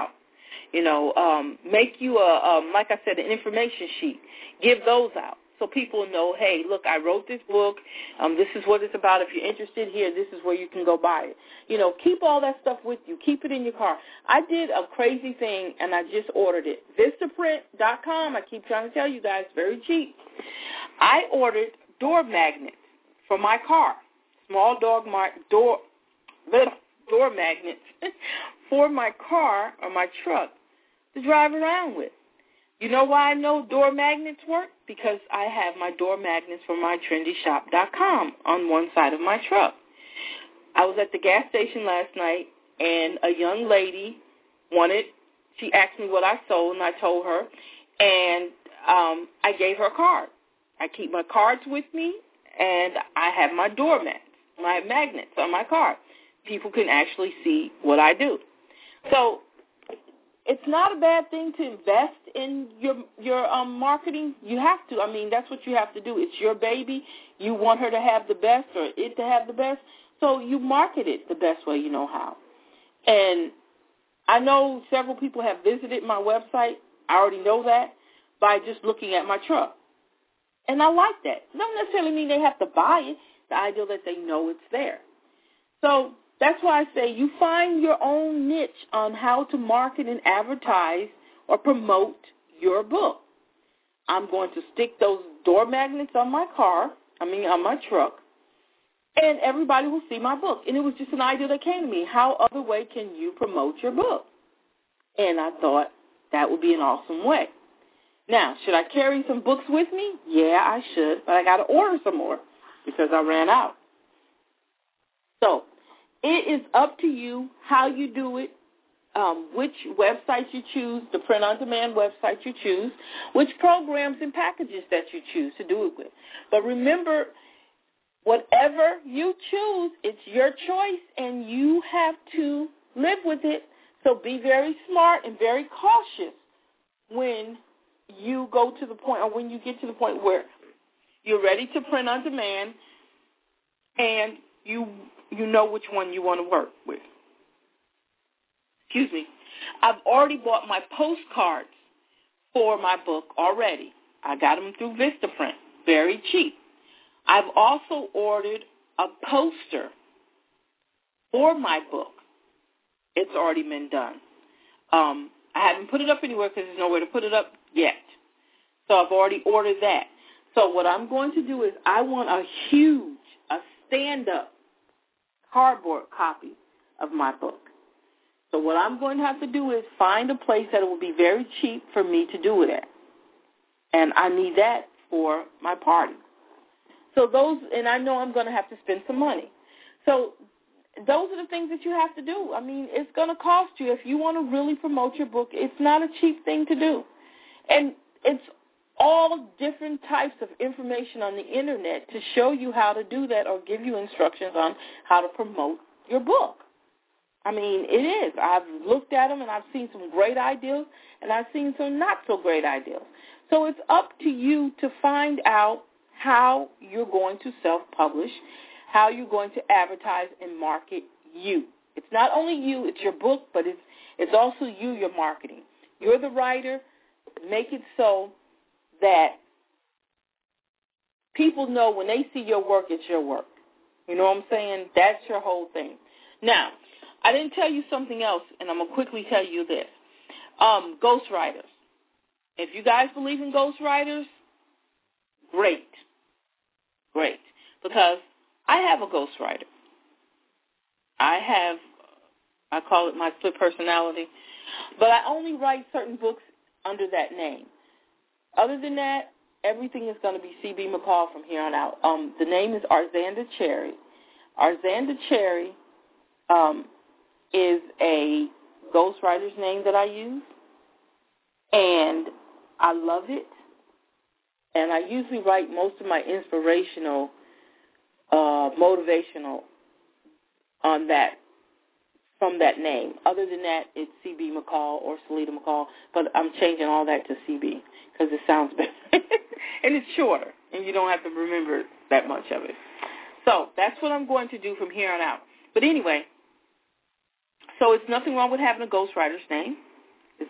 S2: You know, um, make you a, um, like I said, an information sheet. Give those out so people know, hey, look, I wrote this book. Um, this is what it's about. If you're interested here, this is where you can go buy it. You know, keep all that stuff with you. Keep it in your car. I did a crazy thing, and I just ordered it. Vistaprint dot com, I keep trying to tell you guys, very cheap. I ordered door magnets for my car, small dog mar- door, door magnets for my car or my truck to drive around with. You know why I know door magnets work? Because I have my door magnets from my trendy shop dot com on one side of my truck. I was at the gas station last night, and a young lady wanted, she asked me what I sold, and I told her, and um, I gave her a card. I keep my cards with me, and I have my door mats, my magnets on my card. People can actually see what I do. So it's not a bad thing to invest in your your um, marketing. You have to. I mean, that's what you have to do. It's your baby. You want her to have the best or it to have the best. So you market it the best way you know how. And I know several people have visited my website. I already know that by just looking at my truck. And I like that. It don't necessarily mean they have to buy it. The idea that they know it's there. So that's why I say you find your own niche on how to market and advertise or promote your book. I'm going to stick those door magnets on my car, I mean on my truck, and everybody will see my book. And it was just an idea that came to me. How other way can you promote your book? And I thought that would be an awesome way. Now, should I carry some books with me? Yeah, I should, but I got to order some more because I ran out. So it is up to you how you do it, um, which website you choose, the print-on-demand website you choose, which programs and packages that you choose to do it with. But remember, whatever you choose, it's your choice, and you have to live with it. So be very smart and very cautious when you go to the point or when you get to the point where you're ready to print on demand and you you know which one you want to work with. Excuse me. I've already bought my postcards for my book already. I got them through Vistaprint, very cheap. I've also ordered a poster for my book. It's already been done. Um, I haven't put it up anywhere because there's nowhere to put it up yet. So I've already ordered that. So what I'm going to do is I want a huge, a stand-up cardboard copy of my book. So what I'm going to have to do is find a place that it will be very cheap for me to do it at. And I need that for my party. So those, and I know I'm going to have to spend some money. So those are the things that you have to do. I mean, it's going to cost you. If you want to really promote your book, it's not a cheap thing to do. And it's all different types of information on the Internet to show you how to do that or give you instructions on how to promote your book. I mean, it is. I've looked at them, and I've seen some great ideas, and I've seen some not-so-great ideas. So it's up to you to find out how you're going to self-publish, how you're going to advertise and market you. It's not only you, it's your book, but it's it's also you you're marketing. You're the writer. Make it so that people know when they see your work, it's your work. You know what I'm saying? That's your whole thing. Now, I didn't tell you something else, and I'm going to quickly tell you this. Um, ghostwriters. If you guys believe in ghostwriters, great. Great. Because I have a ghostwriter. I have, I call it my split personality, but I only write certain books under that name. Other than that, everything is going to be C B McCall from here on out. Um, the name is Arzanda Cherry. Arzanda Cherry um, is a ghostwriter's name that I use, and I love it. And I usually write most of my inspirational, uh, motivational on that, from that name. Other than that, it's C B McCall or Salita McCall, but I'm changing all that to C B because it sounds better. And it's shorter, and you don't have to remember that much of it. So that's what I'm going to do from here on out. But anyway, so it's nothing wrong with having a ghostwriter's name. There's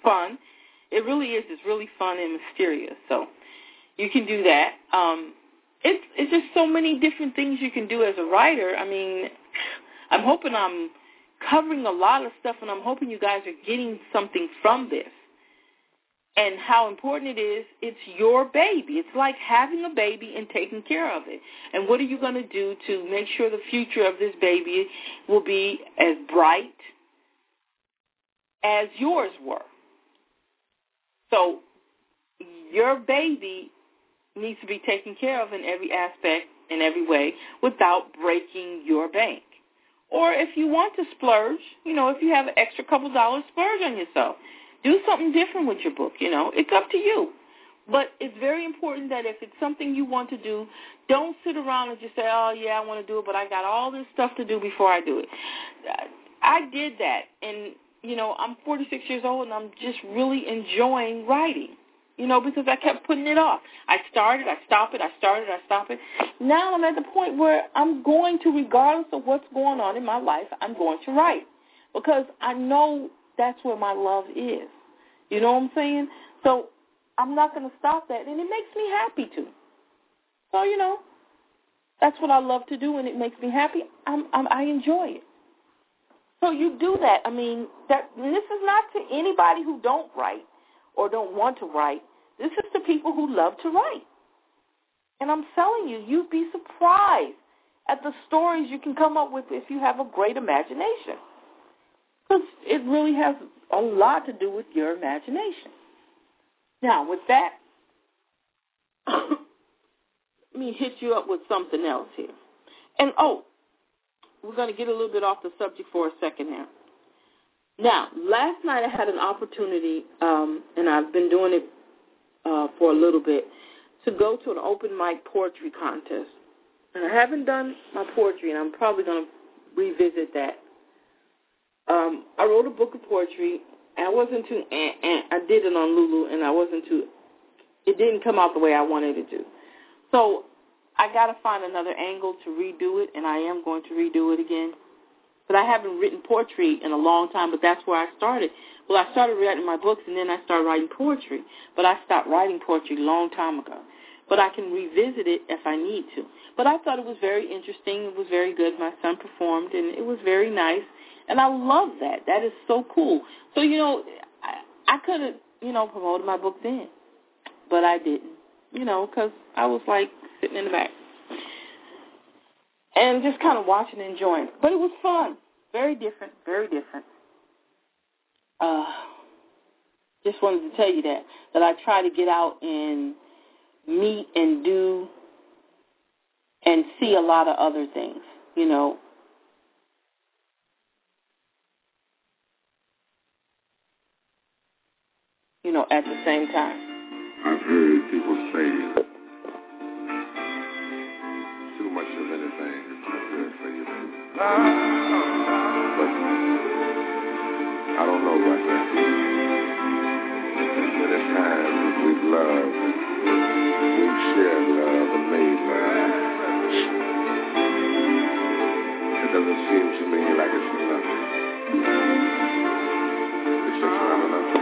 S2: fun. It really is. It's really fun and mysterious. So you can do that. Um, it's it's just so many different things you can do as a writer. I mean, I'm hoping I'm covering a lot of stuff, and I'm hoping you guys are getting something from this. And how important it is, it's your baby. It's like having a baby and taking care of it. And what are you going to do to make sure the future of this baby will be as bright as yours were? So your baby needs to be taken care of in every aspect, in every way, without breaking your bank. Or if you want to splurge, you know, if you have an extra couple dollars, splurge on yourself. Do something different with your book, you know. It's up to you. But it's very important that if it's something you want to do, don't sit around and just say, oh, yeah, I want to do it, but I got all this stuff to do before I do it. I did that, and, you know, I'm forty-six years old, and I'm just really enjoying writing, you know, because I kept putting it off. I started, I stopped it, I started, I stopped it. Now I'm at the point where I'm going to, regardless of what's going on in my life, I'm going to write because I know that's where my love is. You know what I'm saying? So I'm not going to stop that, and it makes me happy to. So, you know, that's what I love to do, and it makes me happy. I'm, I'm, I enjoy it. So you do that. I mean, that this is not to anybody who don't write or don't want to write. This is to people who love to write. And I'm telling you, you'd be surprised at the stories you can come up with if you have a great imagination. Because it really has a lot to do with your imagination. Now, with that, let me hit you up with something else here. And, oh, we're going to get a little bit off the subject for a second now. Now, last night I had an opportunity, um, and I've been doing it uh, for a little bit, to go to an open mic poetry contest. And I haven't done my poetry, and I'm probably going to revisit that. Um, I wrote a book of poetry, and I wasn't too, and, and I did it on Lulu, and I wasn't too, it didn't come out the way I wanted it to. So I got to find another angle to redo it, and I am going to redo it again. But I haven't written poetry in a long time, but that's where I started. Well, I started writing my books, and then I started writing poetry. But I stopped writing poetry a long time ago. But I can revisit it if I need to. But I thought it was very interesting. It was very good. My son performed, and it was very nice. And I love that. That is so cool. So, you know, I, I could have, you know, promoted my book then. But I didn't, you know, because I was, like, sitting in the back. And just kind of watching and enjoying. But it was fun. Very different, very different. Uh, just wanted to tell you that, that I try to get out and meet and do and see a lot of other things, you know. You know, at the same time.
S4: I've heard people say too much of anything is not good for you. But I don't know about that. Many times we've loved, we've shared love and made love. It doesn't seem to me like it's enough. It's just not enough.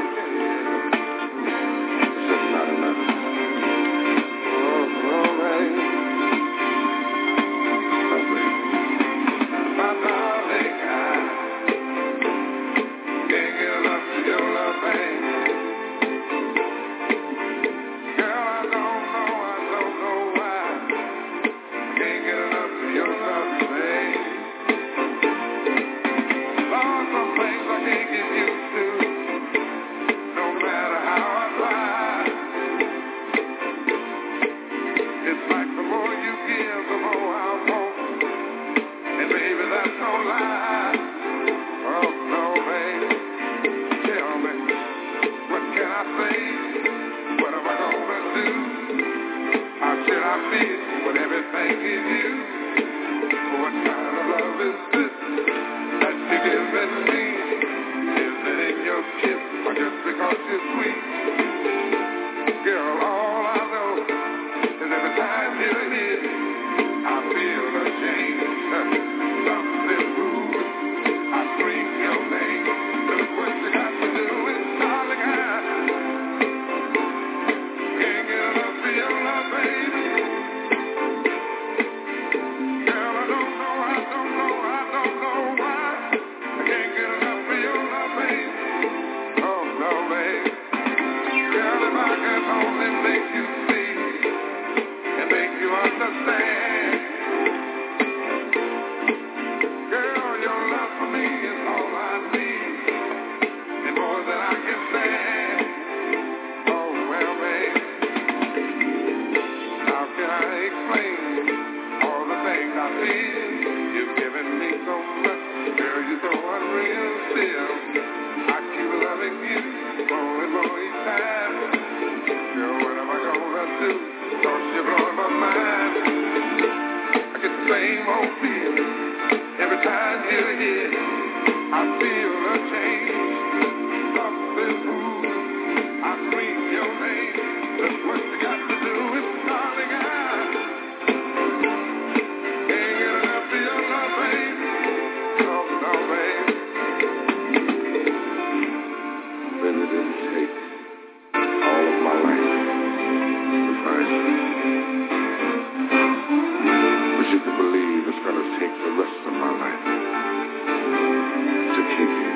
S3: Something moves. I scream your name. So what you got to do is, darling, I
S4: explain all the things I feel. You've given me so much, girl, you're so unreal still. I keep loving you more and more each time. Girl, what am I gonna do? Cause you're blowing my mind. I get the same old feeling every time you're here. I feel a change. Something moves. I scream your name. That's what you got to do. It's darling, I can't get enough of your love, babe. No, no, babe. Then it didn't take all of my life to find you. But you can believe it's going to take the rest of my life to keep you.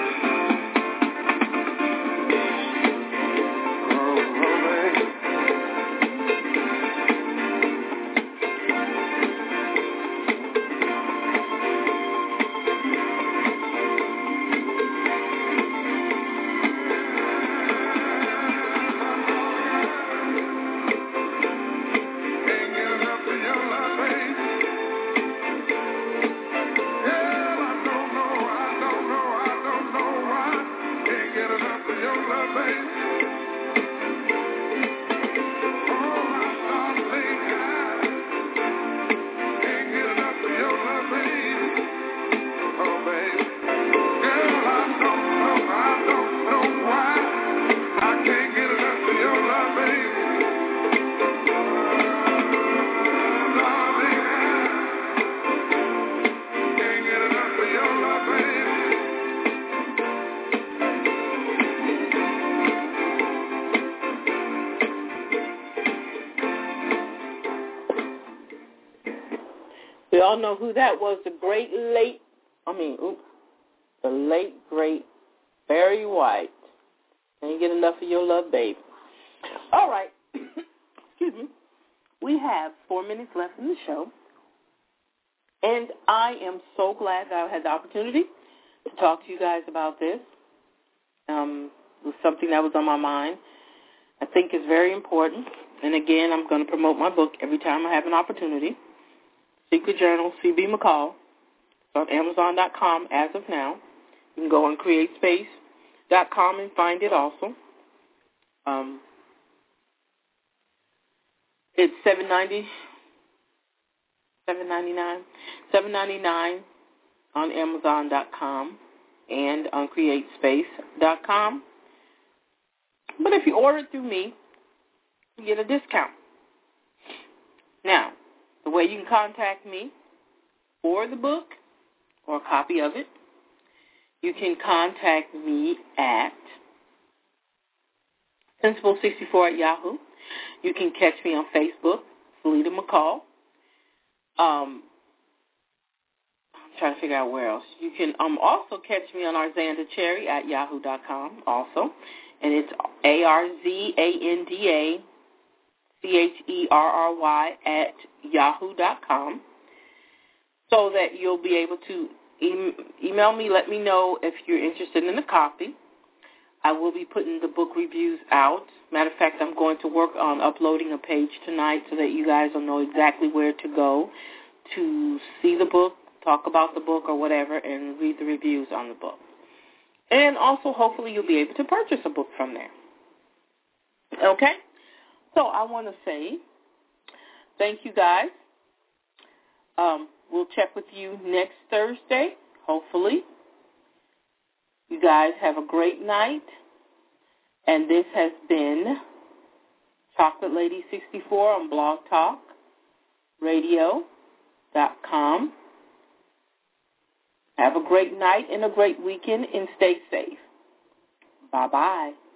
S2: We all know who that was, the great late, I mean, oops, the late, great Barry White. Can't get enough of your love, babe. All right. Excuse me. We have four minutes left in the show, and I am so glad that I had the opportunity to talk to you guys about this. Um, it was something that was on my mind. I think is very important. And, again, I'm going to promote my book every time I have an opportunity. Secret Journal, C B McCall. It's on Amazon dot com as of now. You can go on create space dot com and find it also. Um, it's seven ninety, seven ninety-nine, seven ninety-nine on Amazon dot com and on create space dot com. But if you order it through me, you get a discount. Now, the way you can contact me for the book or a copy of it, you can contact me at Sensible sixty-four at Yahoo. You can catch me on Facebook, Felita McCall. Um, I'm trying to figure out where else. You can um, also catch me on Arzanda Cherry at yahoo dot com also. And it's A R Z A N D A C H E R R Y at yahoo dot com, so that you'll be able to e- email me, let me know if you're interested in a copy. I will be putting the book reviews out. Matter of fact, I'm going to work on uploading a page tonight so that you guys will know exactly where to go to see the book, talk about the book or whatever, and read the reviews on the book. And also, hopefully, you'll be able to purchase a book from there. Okay? So I want to say thank you, guys. Um, we'll check with you next Thursday, hopefully. You guys have a great night. And this has been Chocolate Lady sixty-four on blog talk radio dot com. Have a great night and a great weekend, and stay safe. Bye-bye.